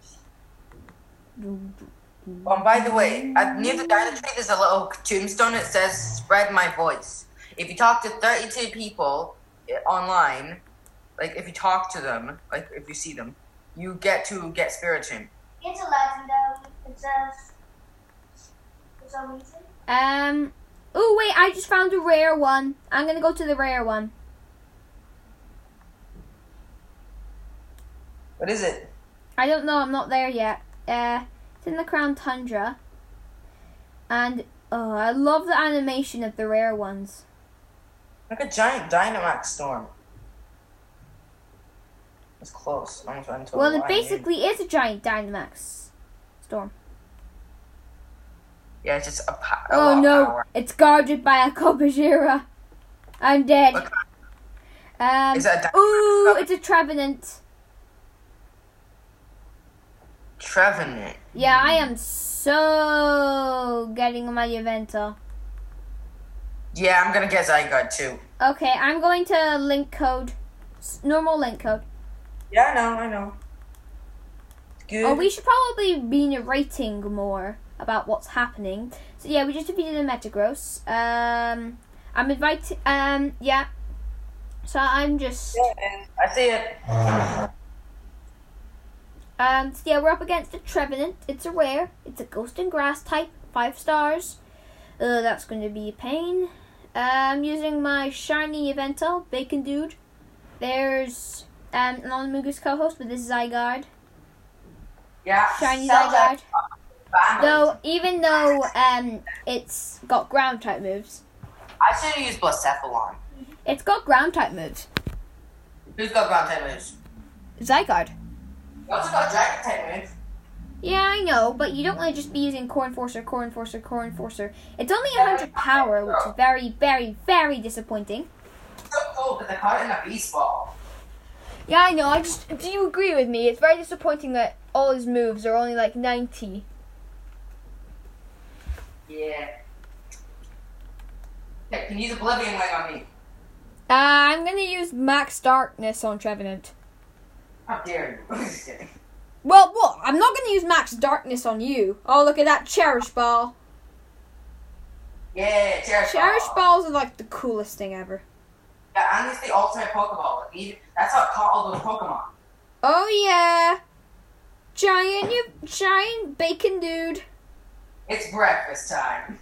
[SPEAKER 2] Oh, and by the way, at, near the Dino Tree, there's a little tombstone that says "Spread my voice." If you talk to thirty-two people eh, online, like if you talk to them, like if you see them, you get to get Spiritomb.
[SPEAKER 3] It's a legendary. It says. For some reason.
[SPEAKER 1] Um. Oh wait, I just found a rare one. I'm gonna go to the rare one.
[SPEAKER 2] What is it?
[SPEAKER 1] I don't know. I'm not there yet. Uh, it's in the Crown Tundra. And oh, I love the animation of the rare ones.
[SPEAKER 2] Like a giant Dynamax storm. It's close. Almost ran into a
[SPEAKER 1] Well, it
[SPEAKER 2] line.
[SPEAKER 1] basically is a giant Dynamax storm.
[SPEAKER 2] Yeah, it's just a, pa- a
[SPEAKER 1] Oh
[SPEAKER 2] lot of
[SPEAKER 1] no,
[SPEAKER 2] power.
[SPEAKER 1] it's guarded by a Kobajira. I'm dead.
[SPEAKER 2] Look,
[SPEAKER 1] Um.
[SPEAKER 2] Is that a Dy-
[SPEAKER 1] Ooh, it's a Trevenant.
[SPEAKER 2] Trevenant.
[SPEAKER 1] Yeah, I am so getting my Yventa.
[SPEAKER 2] Yeah, I'm gonna get Zygarde too.
[SPEAKER 1] Okay, I'm going to link code. S- Normal link code.
[SPEAKER 2] Yeah, I know, I know. Good.
[SPEAKER 1] Oh, we should probably be narrating more about what's happening. So yeah, we just defeated a Metagross. Um, I'm invited. Um, yeah. So I'm just.
[SPEAKER 2] Yeah, I see it.
[SPEAKER 1] Um, so yeah, we're up against a Trevenant. It's a rare. It's a Ghost and Grass type. Five stars. Uh, that's going to be a pain. Um, using my shiny Yveltal, Bacon Dude. There's um an Onmugus co-host with this Zygarde.
[SPEAKER 2] Yeah.
[SPEAKER 1] Shiny
[SPEAKER 2] Cell
[SPEAKER 1] Zygarde.
[SPEAKER 2] Banner.
[SPEAKER 1] Though, even though um it's got ground type moves,
[SPEAKER 2] I should have used Blacephalon.
[SPEAKER 1] it's got ground type moves.
[SPEAKER 2] Who's got ground type moves?
[SPEAKER 1] Zygarde.
[SPEAKER 2] You also got dragon type moves.
[SPEAKER 1] Yeah, I know, but you don't want to just be using Core Enforcer, Core Enforcer, Core Enforcer. It's only one hundred power, which is very, very, very disappointing.
[SPEAKER 2] So cool, but they caught it in a beast ball.
[SPEAKER 1] Yeah, I know. I just do you agree with me? It's very disappointing that all his moves are only like ninety.
[SPEAKER 2] Yeah. Hey, can you use Oblivion Wing on me?
[SPEAKER 1] Uh, I'm gonna use Max Darkness on Trevenant.
[SPEAKER 2] How dare you? Just kidding.
[SPEAKER 1] Well, what? I'm not gonna use Max Darkness on you. Oh, look at that Cherish Ball.
[SPEAKER 2] Yeah, Cherish,
[SPEAKER 1] Cherish
[SPEAKER 2] Ball.
[SPEAKER 1] Balls are like the coolest thing ever.
[SPEAKER 2] Yeah, and it's the ultimate Pokeball. Like, even- That's how it caught all those Pokemon.
[SPEAKER 1] Oh yeah, giant you giant bacon dude.
[SPEAKER 2] It's breakfast time.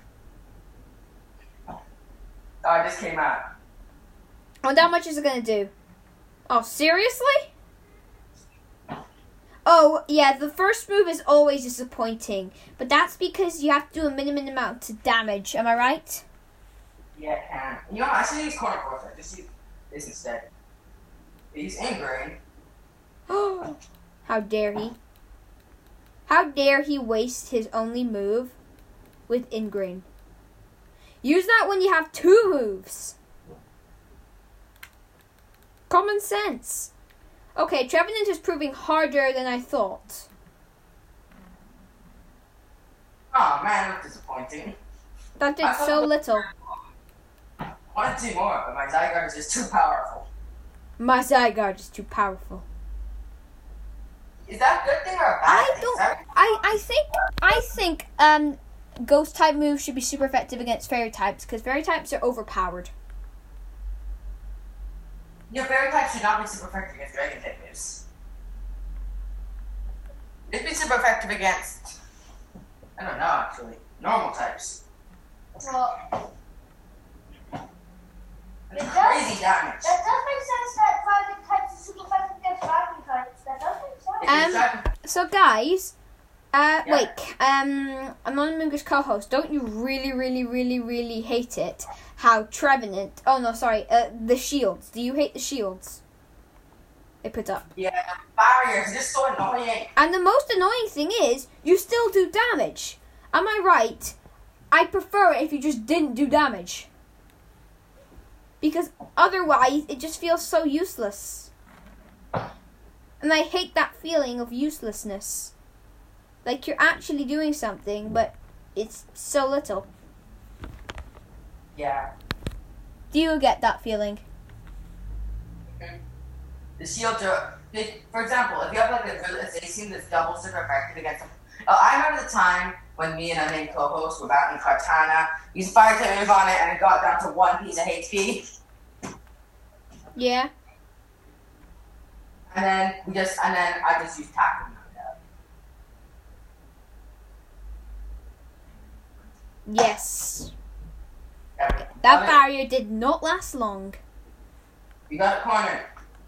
[SPEAKER 2] Oh, it just came out.
[SPEAKER 1] Well, how much is it gonna do? Oh, seriously? Oh, yeah, the first move is always disappointing. But that's because you have to do a minimum amount of damage. Am I right?
[SPEAKER 2] Yeah, it can. You know, I should use Corner Force. I just use this instead. He's angry.
[SPEAKER 1] How dare he? How dare he waste his only move with Ingrain? Use that when you have two moves. Common sense. Okay, Trevenant is proving harder than I thought.
[SPEAKER 2] Oh man, that's disappointing.
[SPEAKER 1] That did so little.
[SPEAKER 2] I want to do more, but my Zygarde is just too powerful.
[SPEAKER 1] My Zygarde is too powerful.
[SPEAKER 2] Is that a good thing or a bad
[SPEAKER 1] I
[SPEAKER 2] thing?
[SPEAKER 1] don't.
[SPEAKER 2] That-
[SPEAKER 1] I I think I think um, Ghost type moves should be super effective against Fairy types because Fairy types are overpowered.
[SPEAKER 2] Your fairy type should not be super effective against dragon type moves. It'd be super effective against, I don't know actually, normal types.
[SPEAKER 3] Well,
[SPEAKER 2] That's
[SPEAKER 3] It does.
[SPEAKER 2] crazy damage.
[SPEAKER 3] that does make sense that dragon types are super effective against dragon types. That does make sense.
[SPEAKER 2] If
[SPEAKER 1] Um,
[SPEAKER 2] it's dragon-
[SPEAKER 1] So guys, uh,
[SPEAKER 2] Yeah.
[SPEAKER 1] wait, um, Anonymous English co-host, don't you really, really, really, really hate it how Trevenant? Oh no, sorry, uh, the shields. Do you hate the shields they put up?
[SPEAKER 2] Yeah, barriers, just so annoying.
[SPEAKER 1] And the most annoying thing is, you still do damage. Am I right? I prefer it if you just didn't do damage. Because otherwise, it just feels so useless. And I hate that feeling of uselessness. Like you're actually doing something, but it's so little.
[SPEAKER 2] Yeah.
[SPEAKER 1] Do you get that feeling?
[SPEAKER 2] The shields are, they, for example, if you have like a good Zacian that's double super effective against them. Uh, I remember the time when me and a main co-host were battling Kartana, used fire type move on it, and it got down to one piece of H P.
[SPEAKER 1] Yeah.
[SPEAKER 2] And then we just, and then I just used tackle.
[SPEAKER 1] Yes.
[SPEAKER 2] Yeah,
[SPEAKER 1] That
[SPEAKER 2] got it.
[SPEAKER 1] barrier did not last long.
[SPEAKER 2] You got it cornered.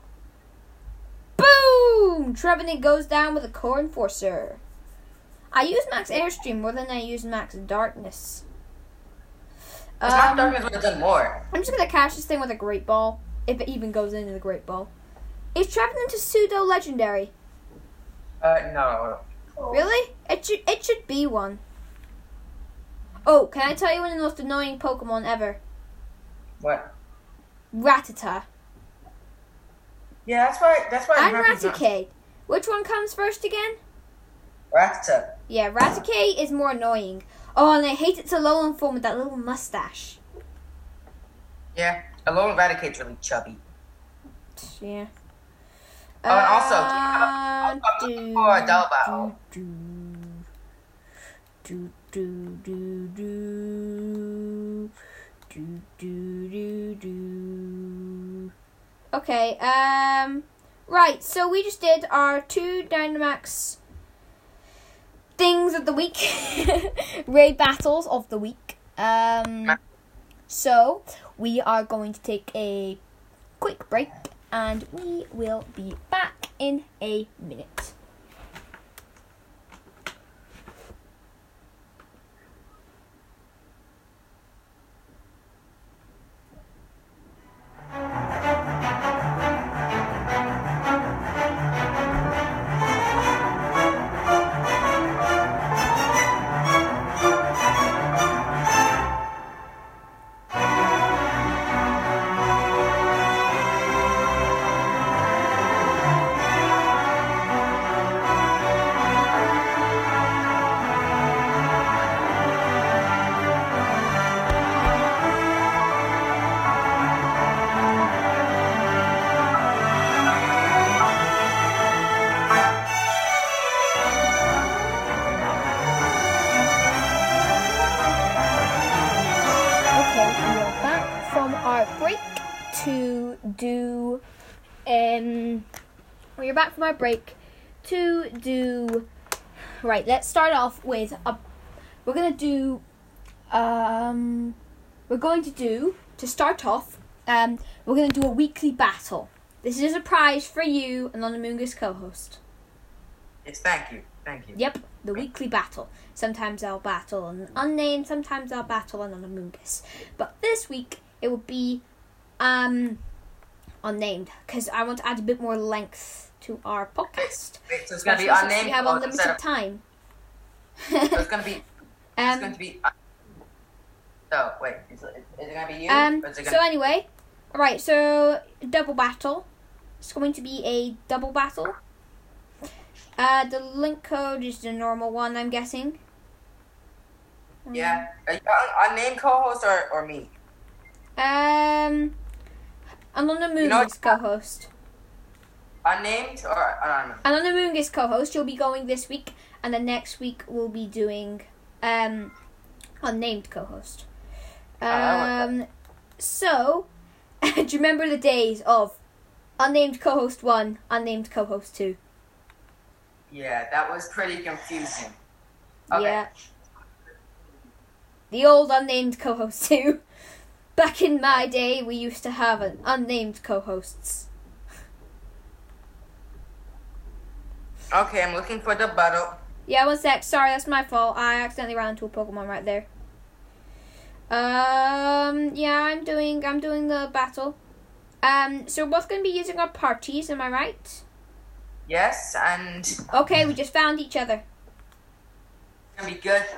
[SPEAKER 1] Boom! Trevenant goes down with a core enforcer. I use Max Airstream more than I use Max Darkness.
[SPEAKER 2] It's not
[SPEAKER 1] Um,
[SPEAKER 2] darkness would have done more.
[SPEAKER 1] I'm just gonna catch this thing with a Great Ball, if it even goes into the Great Ball. Is Trevenant a pseudo legendary?
[SPEAKER 2] Uh, no.
[SPEAKER 3] Cool.
[SPEAKER 1] Really? It should it should be one. Oh, can I tell you one of the most annoying Pokemon ever?
[SPEAKER 2] What?
[SPEAKER 1] Rattata.
[SPEAKER 2] Yeah, that's why, that's why
[SPEAKER 1] And
[SPEAKER 2] I'm happy to-
[SPEAKER 1] Raticate. Which one comes first again?
[SPEAKER 2] Rattata.
[SPEAKER 1] Yeah, Raticate is more annoying. Oh, and I hate its Alolan form with that little mustache.
[SPEAKER 2] Yeah, Alolan Raticate's really chubby.
[SPEAKER 1] Yeah.
[SPEAKER 2] Oh, and also,
[SPEAKER 1] Uh,
[SPEAKER 2] I'm looking for a Dull Battle.
[SPEAKER 1] do, do, do, do, do, do, do, do, do. Okay, um, right, so we just did our two Dynamax things of the week, raid battles of the week. Um, so we are going to take a quick break, and we will be back in a minute. to do um we're back from our break to do right let's start off with a we're gonna do um we're going to do to start off um we're gonna do a weekly battle. This is a prize for you, Anonymous co-host.
[SPEAKER 2] Yes, thank you. Thank you.
[SPEAKER 1] Yep, the weekly battle. Sometimes I'll battle an unnamed, sometimes I'll battle an Anonymous. But this week, it will be um, unnamed, because I want to add a bit more length to our podcast.
[SPEAKER 2] Wait, so it's going to be
[SPEAKER 1] Especially since
[SPEAKER 2] unnamed.
[SPEAKER 1] we have
[SPEAKER 2] or
[SPEAKER 1] unlimited
[SPEAKER 2] instead of-
[SPEAKER 1] time.
[SPEAKER 2] So it's going to be... It's
[SPEAKER 1] um,
[SPEAKER 2] going to be... So, wait. Is it, is it going to be you?
[SPEAKER 1] um,
[SPEAKER 2] or is it
[SPEAKER 1] so
[SPEAKER 2] gonna...
[SPEAKER 1] anyway, alright, so double battle. It's going to be a double battle. Uh, the link code is the normal one, I'm guessing.
[SPEAKER 2] Yeah. Are you un- unnamed co-host or, or me?
[SPEAKER 1] Um, Anonymous
[SPEAKER 2] You know what-
[SPEAKER 1] co-host.
[SPEAKER 2] Unnamed or anonymous?
[SPEAKER 1] Anonymous co-host, you'll be going this week, and then next week we'll be doing um, unnamed co-host. Um, so, do you remember the days of unnamed co-host one, unnamed co-host two?
[SPEAKER 2] Yeah, that was pretty confusing. Okay.
[SPEAKER 1] Yeah. The old unnamed co-host two. Back in my day, we used to have an unnamed co-hosts.
[SPEAKER 2] Okay, I'm looking for the battle.
[SPEAKER 1] Yeah, one sec. Sorry, that's my fault. I accidentally ran into a Pokemon right there. Um, yeah, I'm doing, I'm doing the battle. Um, so we're both going to be using our parties, am I right?
[SPEAKER 2] Yes, and it's
[SPEAKER 1] Okay, we just found each other.
[SPEAKER 2] gonna be good.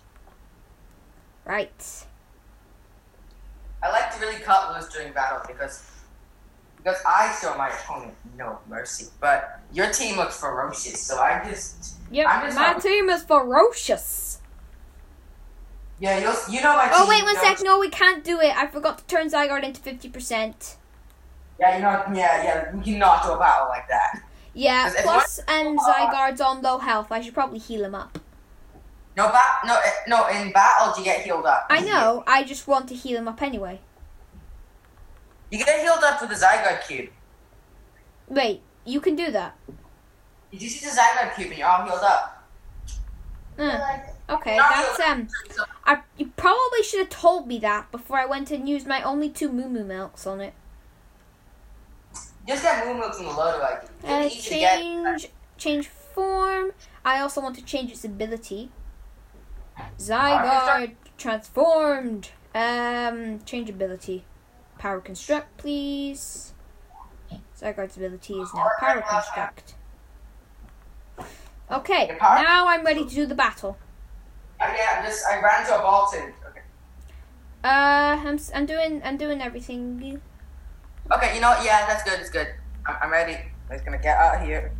[SPEAKER 1] Right.
[SPEAKER 2] I like to really cut loose during battle because because I show my opponent no mercy. But your team looks ferocious, so I just
[SPEAKER 1] Yep,
[SPEAKER 2] I'm just
[SPEAKER 1] my
[SPEAKER 2] not-
[SPEAKER 1] team is ferocious.
[SPEAKER 2] yeah you'll you know my team.
[SPEAKER 1] Oh, wait one
[SPEAKER 2] knows-
[SPEAKER 1] sec. No, we can't do it. I forgot to turn Zygarde into fifty percent.
[SPEAKER 2] Yeah, you know yeah yeah we cannot do a battle like that.
[SPEAKER 1] Yeah,
[SPEAKER 2] Is it
[SPEAKER 1] plus,
[SPEAKER 2] one-
[SPEAKER 1] and Zygarde's on low health. I should probably heal him up.
[SPEAKER 2] No bat no eh, no in battle you get healed up.
[SPEAKER 1] I know, I just want to heal him up anyway.
[SPEAKER 2] You get healed up with the Zygarde cube.
[SPEAKER 1] Wait, you can do that?
[SPEAKER 2] You just use the Zygarde cube and you're all healed up.
[SPEAKER 1] Uh,
[SPEAKER 3] Like,
[SPEAKER 1] okay,
[SPEAKER 2] Not
[SPEAKER 1] that's,
[SPEAKER 2] healed
[SPEAKER 1] um...
[SPEAKER 2] up, so-
[SPEAKER 1] I, you probably should have told me that before I went and used my only two Moo Moo Milks on it.
[SPEAKER 2] Just get Moon Milks in the loader like it's
[SPEAKER 1] Uh,
[SPEAKER 2] easy to get.
[SPEAKER 1] change, change form. I also want to change its ability. Zygarde transformed. Um, change ability. Power construct, please. Zygarde's ability is now power construct. Okay,
[SPEAKER 2] Your power-
[SPEAKER 1] now I'm ready to do the battle.
[SPEAKER 2] I, yeah, I'm just I ran into a Balton. Okay.
[SPEAKER 1] Uh, I'm s- I'm doing I'm doing everything.
[SPEAKER 2] Okay, you know what? Yeah, that's good. It's good. I'm, I'm ready. I'm just gonna get out here.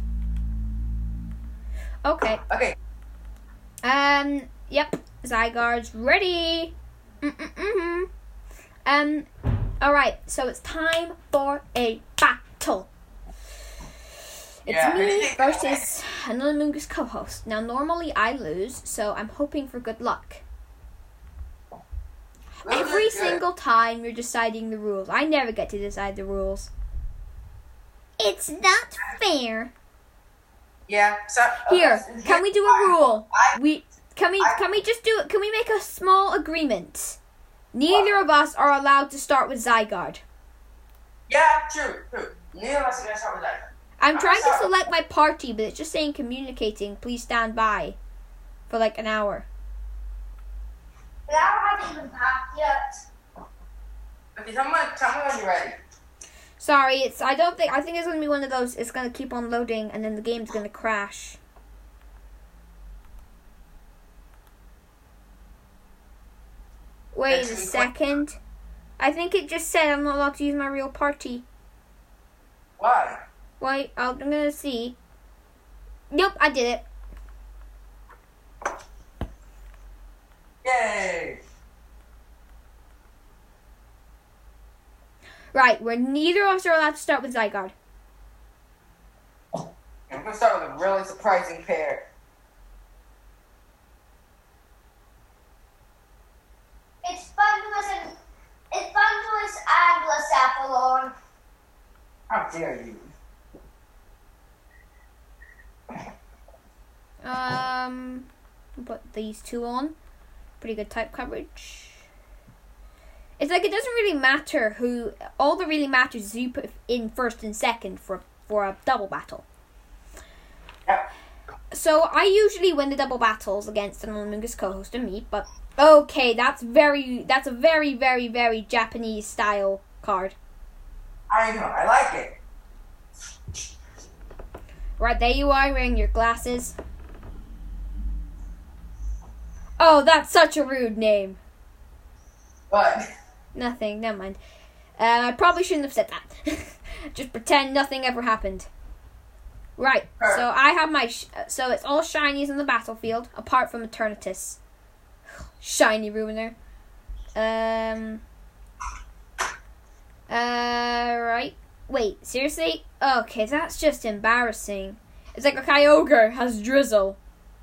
[SPEAKER 1] Okay.
[SPEAKER 2] Okay.
[SPEAKER 1] Um. Yep. Zygarde's ready. Mm-mm-mm. Um. All right. So it's time for a battle. It's
[SPEAKER 2] Yeah.
[SPEAKER 1] me versus another Mungus co-host. Now, normally I lose, so I'm hoping for good luck.
[SPEAKER 2] Well,
[SPEAKER 1] Every
[SPEAKER 2] that's good.
[SPEAKER 1] single time you're deciding the rules. I never get to decide the rules. It's not fair.
[SPEAKER 2] Yeah. So,
[SPEAKER 1] Here,
[SPEAKER 2] okay,
[SPEAKER 1] can we do a rule?
[SPEAKER 2] I-
[SPEAKER 1] We can we can we just do it? Can we make a small agreement? Neither of us are allowed to start with Zygarde.
[SPEAKER 2] Yeah, true, true. Neither of us are gonna start with that.
[SPEAKER 1] I'm
[SPEAKER 2] I'm
[SPEAKER 1] trying to
[SPEAKER 2] sorry.
[SPEAKER 1] select my party, but it's just saying communicating. Please stand by for like an hour.
[SPEAKER 3] the hour hasn't even passed yet.
[SPEAKER 2] Okay, tell me, when- tell me when you're ready.
[SPEAKER 1] Sorry, it's I don't think I think it's gonna be one of those. It's gonna keep on loading, and then the game's gonna crash. Wait a
[SPEAKER 2] That's really
[SPEAKER 1] second. I think it just said I'm not allowed to use my real party.
[SPEAKER 2] Why?
[SPEAKER 1] Wait, I'll, I'm gonna see. Nope, I did it.
[SPEAKER 2] Yay!
[SPEAKER 1] Right, where neither of us are allowed to start with Zygarde.
[SPEAKER 2] I'm gonna start with a really surprising pair.
[SPEAKER 3] It's Bundless and it's Bundless and Blacephalon.
[SPEAKER 2] How dare you?
[SPEAKER 1] Um, put these two on. Pretty good type coverage. It's like it doesn't really matter who. All that really matters is who you put in first and second for for a double battle.
[SPEAKER 2] Yep.
[SPEAKER 1] So I usually win the double battles against an Amoonguss co-host and me, but okay, that's very that's a very very very Japanese style card.
[SPEAKER 2] I know. I like it.
[SPEAKER 1] Right, there you are wearing your glasses. Oh, that's such a rude name.
[SPEAKER 2] What?
[SPEAKER 1] Nothing, never mind. Uh, I probably shouldn't have said that. Just pretend nothing ever happened. Right,
[SPEAKER 2] Her.
[SPEAKER 1] so I have my... Sh- so it's all shinies in the battlefield, apart from Eternatus. Shiny ruiner. Um... Uh, right. Wait, seriously? Okay, that's just embarrassing. It's like a Kyogre has Drizzle.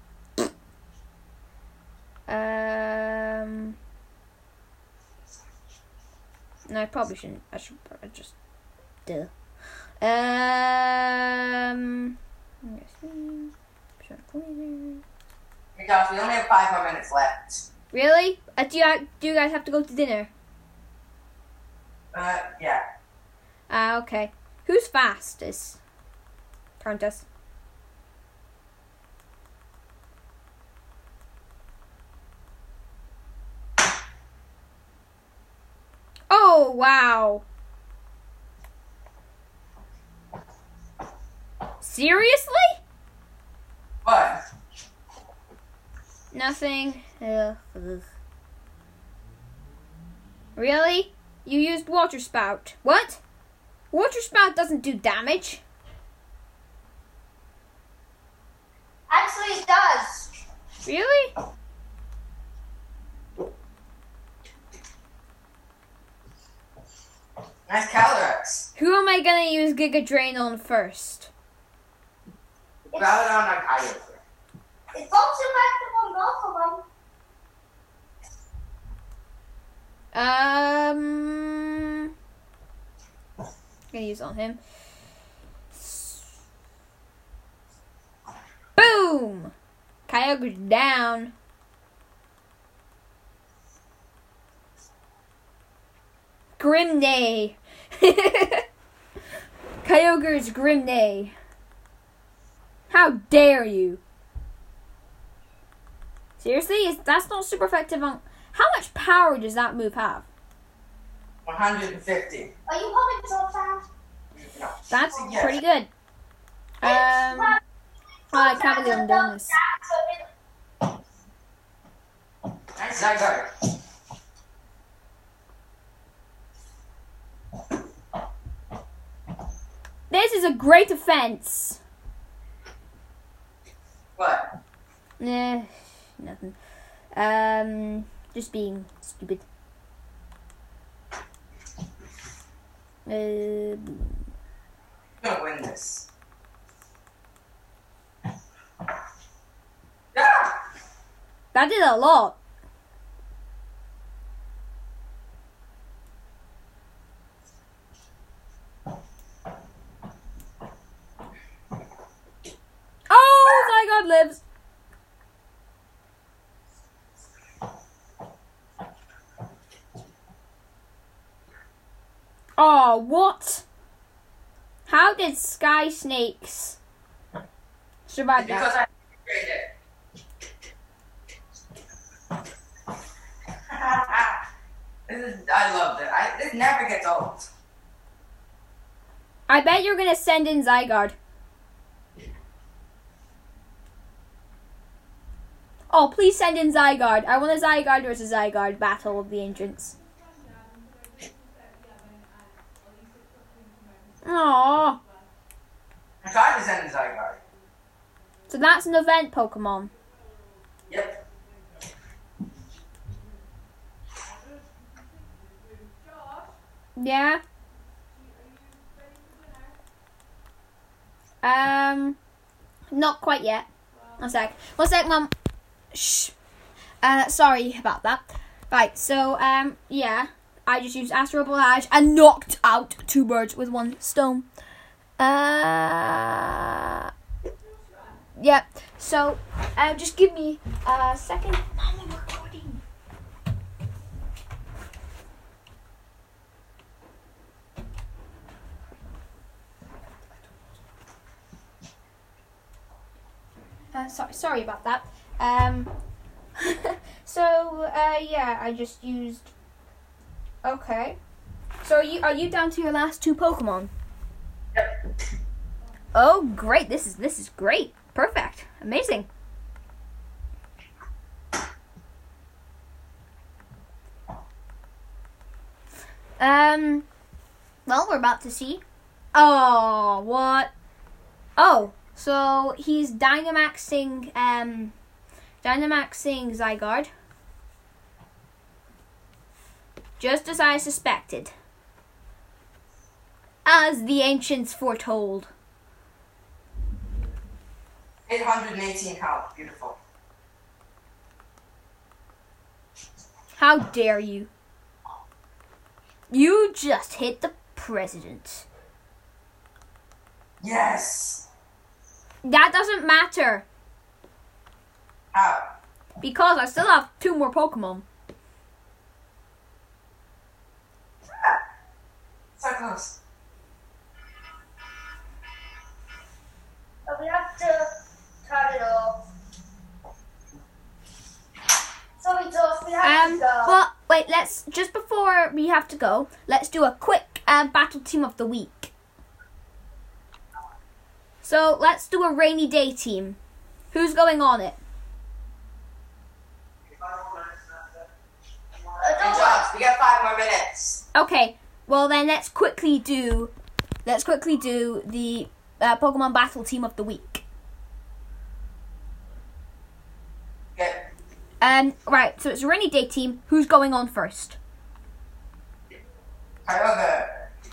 [SPEAKER 1] Um... No, I probably shouldn't. I should probably just... Duh. Um...
[SPEAKER 2] Hey, Josh, we only have five more minutes left.
[SPEAKER 1] Really? Uh, do, you, do you guys have to go to dinner?
[SPEAKER 2] Uh, yeah.
[SPEAKER 1] Ah, uh, okay. Who's fastest? Countess. Oh, wow. Seriously?
[SPEAKER 2] What?
[SPEAKER 1] Nothing. Ugh, ugh. Really? You used Water Spout. What? Water Spout doesn't do damage.
[SPEAKER 3] Actually, it does.
[SPEAKER 1] Really?
[SPEAKER 2] Nice Calyrex.
[SPEAKER 1] Who am I gonna use Giga Drain on first?
[SPEAKER 2] Groudon on Kyogre.
[SPEAKER 3] It's also effective on both of them.
[SPEAKER 1] Um, gonna use it on him. Boom! Kyogre's down. Grimnay. Kyogre's Grimnay. How dare you? Seriously? Is, that's not super effective on... How much power does that move have?
[SPEAKER 2] one hundred fifty.
[SPEAKER 3] Are you holding so fast?
[SPEAKER 2] No.
[SPEAKER 1] That's
[SPEAKER 2] Yes.
[SPEAKER 1] pretty good. Um, oh, I can't believe I'm doing this.
[SPEAKER 2] Nice Zygarde.
[SPEAKER 1] This is a great offense.
[SPEAKER 2] What?
[SPEAKER 1] Nah, nothing. Um, just being stupid. Uh,
[SPEAKER 2] I'm gonna win this. Yeah!
[SPEAKER 1] that did a lot. Oh, Zygarde lives. Oh, what? How did Sky Snakes survive
[SPEAKER 2] Because
[SPEAKER 1] that?
[SPEAKER 2] I traded. This is, I love it. I, this never gets old.
[SPEAKER 1] I bet you're gonna send in Zygarde. Oh, please send in Zygarde. I want a Zygarde versus Zygarde battle of the ancients. Aww.
[SPEAKER 2] I tried to send the Zygarde.
[SPEAKER 1] So that's an event Pokemon.
[SPEAKER 2] Yep.
[SPEAKER 1] Yeah. Um, not quite yet. One sec. One sec, Mum. Shh. Uh, sorry about that. Right, so, um, yeah. I just used Astral Barrage and knocked out two birds with one stone. Uh, yeah. So, uh, just give me a second. Mom, I'm recording. Uh, sorry, sorry about that. Um, so uh, yeah, I just used. Okay. So are you are you down to your last two Pokemon?
[SPEAKER 2] Yep.
[SPEAKER 1] Oh, great! This is this is great. Perfect. Amazing. Um. Well, we're about to see. Oh, what? Oh, so he's Dynamaxing. Um, Dynamaxing Zygarde. Just as I suspected. As the ancients foretold.
[SPEAKER 2] eight hundred eighteen health. Beautiful.
[SPEAKER 1] How dare you? You just hit the president.
[SPEAKER 2] Yes.
[SPEAKER 1] That doesn't matter.
[SPEAKER 2] How?
[SPEAKER 1] Because I still have two more Pokemon.
[SPEAKER 2] So close.
[SPEAKER 3] But we have to turn it off. So it's off. We have
[SPEAKER 1] Um,
[SPEAKER 3] to go.
[SPEAKER 1] well, wait, let's, just before we have to go, let's do a quick um, Battle Team of the Week. So, let's do a rainy day team. Who's going on it?
[SPEAKER 2] Good job. We got five more minutes.
[SPEAKER 1] Okay, well then let's quickly do, let's quickly do the uh, Pokemon Battle Team of the Week.
[SPEAKER 2] Okay.
[SPEAKER 1] Um, right, so it's a rainy day team. Who's going on first?
[SPEAKER 2] Kyogre.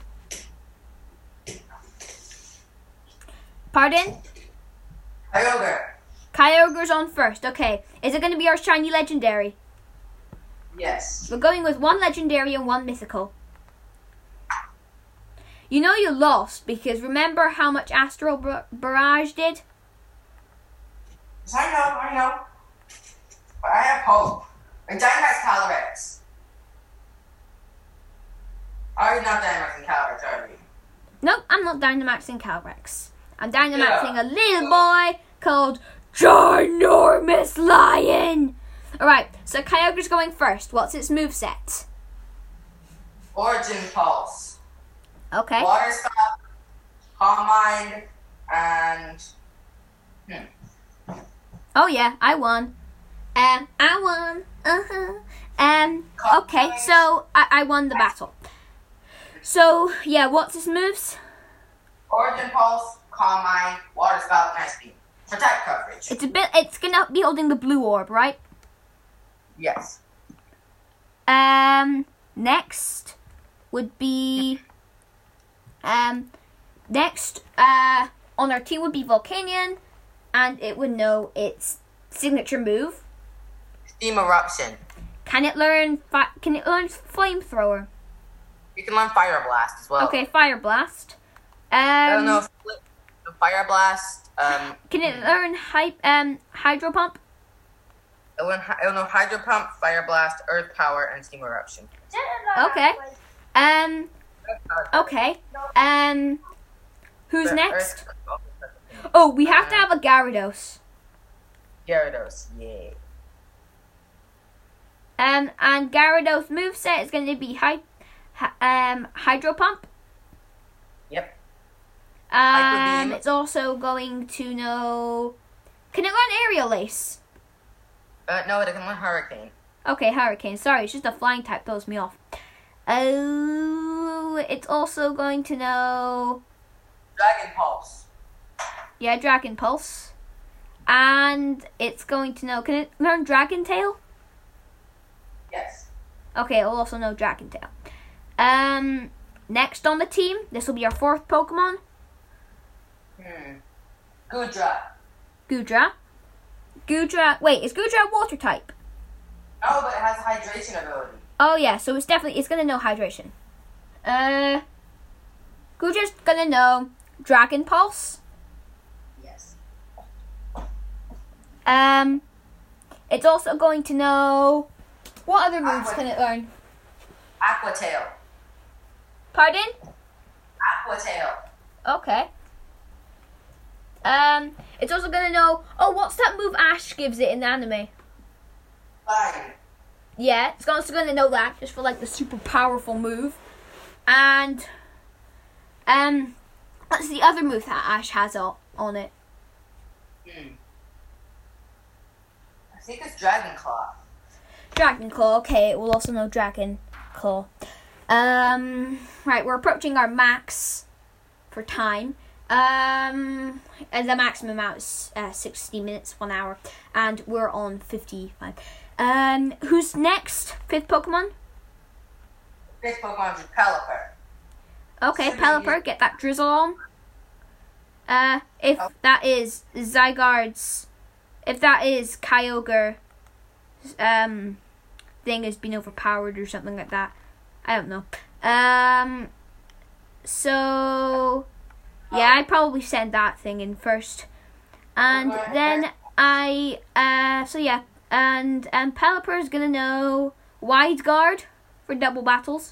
[SPEAKER 1] Pardon?
[SPEAKER 2] Kyogre.
[SPEAKER 1] Kyogre's on first. Okay, is it going to be our shiny legendary?
[SPEAKER 2] Yes.
[SPEAKER 1] We're going with one legendary and one mythical. You know you lost because remember how much Astral Bar- Barrage did?
[SPEAKER 2] Yes, I know, I know. But I have hope. And Dynamax Calyrex. Are you not Dynamaxing Calyrex, are you?
[SPEAKER 1] Nope, I'm not Dynamaxing Calyrex. I'm Dynamaxing
[SPEAKER 2] Yeah.
[SPEAKER 1] a little boy called Ginormous Lion. Alright, so Kyogre's going first. What's its moveset?
[SPEAKER 2] Origin Pulse.
[SPEAKER 1] Okay.
[SPEAKER 2] Water Stop. Calm Mind. And... Hmm.
[SPEAKER 1] Oh yeah, I won. Um, I won. Uh-huh. Um, okay, so I, I won the battle. So, yeah, what's its moves?
[SPEAKER 2] Origin Pulse. Calm Mind. Water Spout. And Ice Beam. Protect coverage.
[SPEAKER 1] It's a bit, it's gonna be holding the blue orb, right?
[SPEAKER 2] Yes.
[SPEAKER 1] Um, next would be, um, next, uh, on our team would be Volcanion, and it would know its signature move.
[SPEAKER 2] Steam Eruption.
[SPEAKER 1] Can it learn, fi- can it learn Flamethrower?
[SPEAKER 2] You can learn Fire Blast as well.
[SPEAKER 1] Okay, Fire Blast. Um,
[SPEAKER 2] I don't know if Fire Blast, um...
[SPEAKER 1] Can it learn hy- um, Hydro Pump?
[SPEAKER 2] I don't, I don't know, Hydro Pump, Fire Blast, Earth Power, and Steam Eruption.
[SPEAKER 1] Okay. Um, okay. Um, who's
[SPEAKER 2] The
[SPEAKER 1] next?
[SPEAKER 2] Earth-
[SPEAKER 1] Oh, we have to have a Gyarados.
[SPEAKER 2] Gyarados, yeah.
[SPEAKER 1] Um, and Gyarados moveset is going to be hy- hy- um, Hydro Pump.
[SPEAKER 2] Yep.
[SPEAKER 1] Um,
[SPEAKER 2] Beam.
[SPEAKER 1] it's also going to know... Can it learn Aerial Ace?
[SPEAKER 2] Uh, no, it can learn Hurricane.
[SPEAKER 1] Okay, Hurricane. Sorry, it's just a flying type throws me off. Oh, it's also going to know...
[SPEAKER 2] Dragon Pulse.
[SPEAKER 1] Yeah, Dragon Pulse. And it's going to know... Can it learn Dragon Tail?
[SPEAKER 2] Yes.
[SPEAKER 1] Okay, it'll also know Dragon Tail. Um, next on the team, this will be our fourth Pokemon.
[SPEAKER 2] Hmm. Gudra.
[SPEAKER 1] Gudra. Gudra... Wait, is Gudra water type?
[SPEAKER 2] No, but it has hydration ability.
[SPEAKER 1] Oh yeah, so it's definitely... It's going to know Hydration. Uh, Gudra's going to know Dragon Pulse.
[SPEAKER 2] Yes.
[SPEAKER 1] Um, it's also going to know... What other moves can it learn?
[SPEAKER 2] Aqua Tail.
[SPEAKER 1] Pardon?
[SPEAKER 2] Aqua Tail.
[SPEAKER 1] Okay. Um, it's also gonna know. Oh, what's that move Ash gives it in the anime?
[SPEAKER 2] Fine.
[SPEAKER 1] Yeah, it's also gonna know that just for like the super powerful move. And um, what's the other move that Ash has on on it?
[SPEAKER 2] Hmm. I think it's Dragon Claw.
[SPEAKER 1] Dragon Claw. Okay, it will also know Dragon Claw. Um, right, we're approaching our max for time. Um, and the maximum amount is uh, sixty minutes, one hour, and we're on fifty-five. Um, who's next? Fifth Pokemon.
[SPEAKER 2] Fifth Pokemon is Pelipper.
[SPEAKER 1] Okay,
[SPEAKER 2] So
[SPEAKER 1] Pelipper,
[SPEAKER 2] you-
[SPEAKER 1] get that drizzle on. Uh, if
[SPEAKER 2] Oh.
[SPEAKER 1] that is Zygarde's, if that is Kyogre, um, thing has been overpowered or something like that. I don't know. Um, so, yeah, I'd probably send that thing in first. And
[SPEAKER 2] Okay.
[SPEAKER 1] then I, uh, so yeah, and, and Pelipper is gonna know Wide Guard for double battles.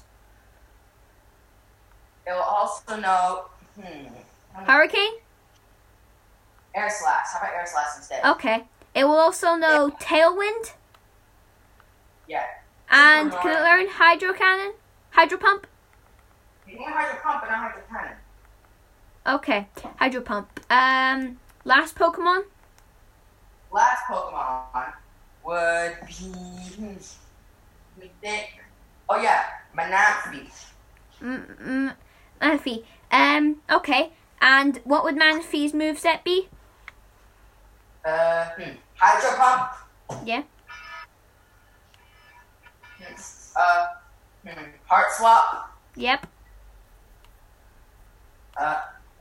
[SPEAKER 2] It will also know hmm,
[SPEAKER 1] Hurricane?
[SPEAKER 2] Air Slash. How about Air Slash instead?
[SPEAKER 1] Okay. It will also know Tailwind.
[SPEAKER 2] Yeah.
[SPEAKER 1] And
[SPEAKER 2] Super
[SPEAKER 1] can it
[SPEAKER 2] Mario.
[SPEAKER 1] learn Hydro Cannon? Hydro Pump?
[SPEAKER 2] You can Hydro Pump and not Hydro Cannon.
[SPEAKER 1] Okay. Hydro Pump. Um, last Pokemon?
[SPEAKER 2] Last Pokemon would be. Hmm, let me think. Oh yeah, Manaphy.
[SPEAKER 1] Mm, mm, Manaphy. Um, okay. And what would Manaphy's moveset be?
[SPEAKER 2] Uh, hmm. Hydro Pump.
[SPEAKER 1] Yeah.
[SPEAKER 2] Uh, hmm. Heart Swap.
[SPEAKER 1] Yep.
[SPEAKER 2] Uh,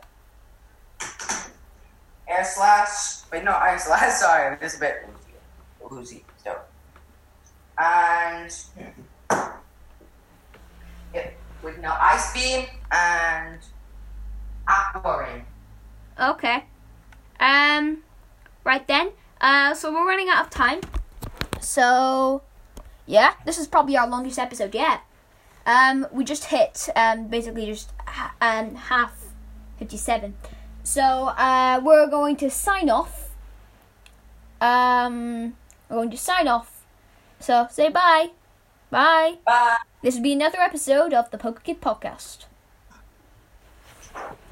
[SPEAKER 2] Air Slash. Wait, no, Air Slash. Sorry, it's a bit woozy. So, and hmm. Yep, with no Ice Beam and Aqua Ring.
[SPEAKER 1] Okay. Um, right then. Uh, so we're running out of time. So, yeah, this is probably our longest episode yet. Um, we just hit, um, basically just, ha- um, half fifty-seven. So, uh, we're going to sign off. Um, we're going to sign off. So, say bye. Bye.
[SPEAKER 2] Bye.
[SPEAKER 1] This will be another episode of the PokeKid Podcast.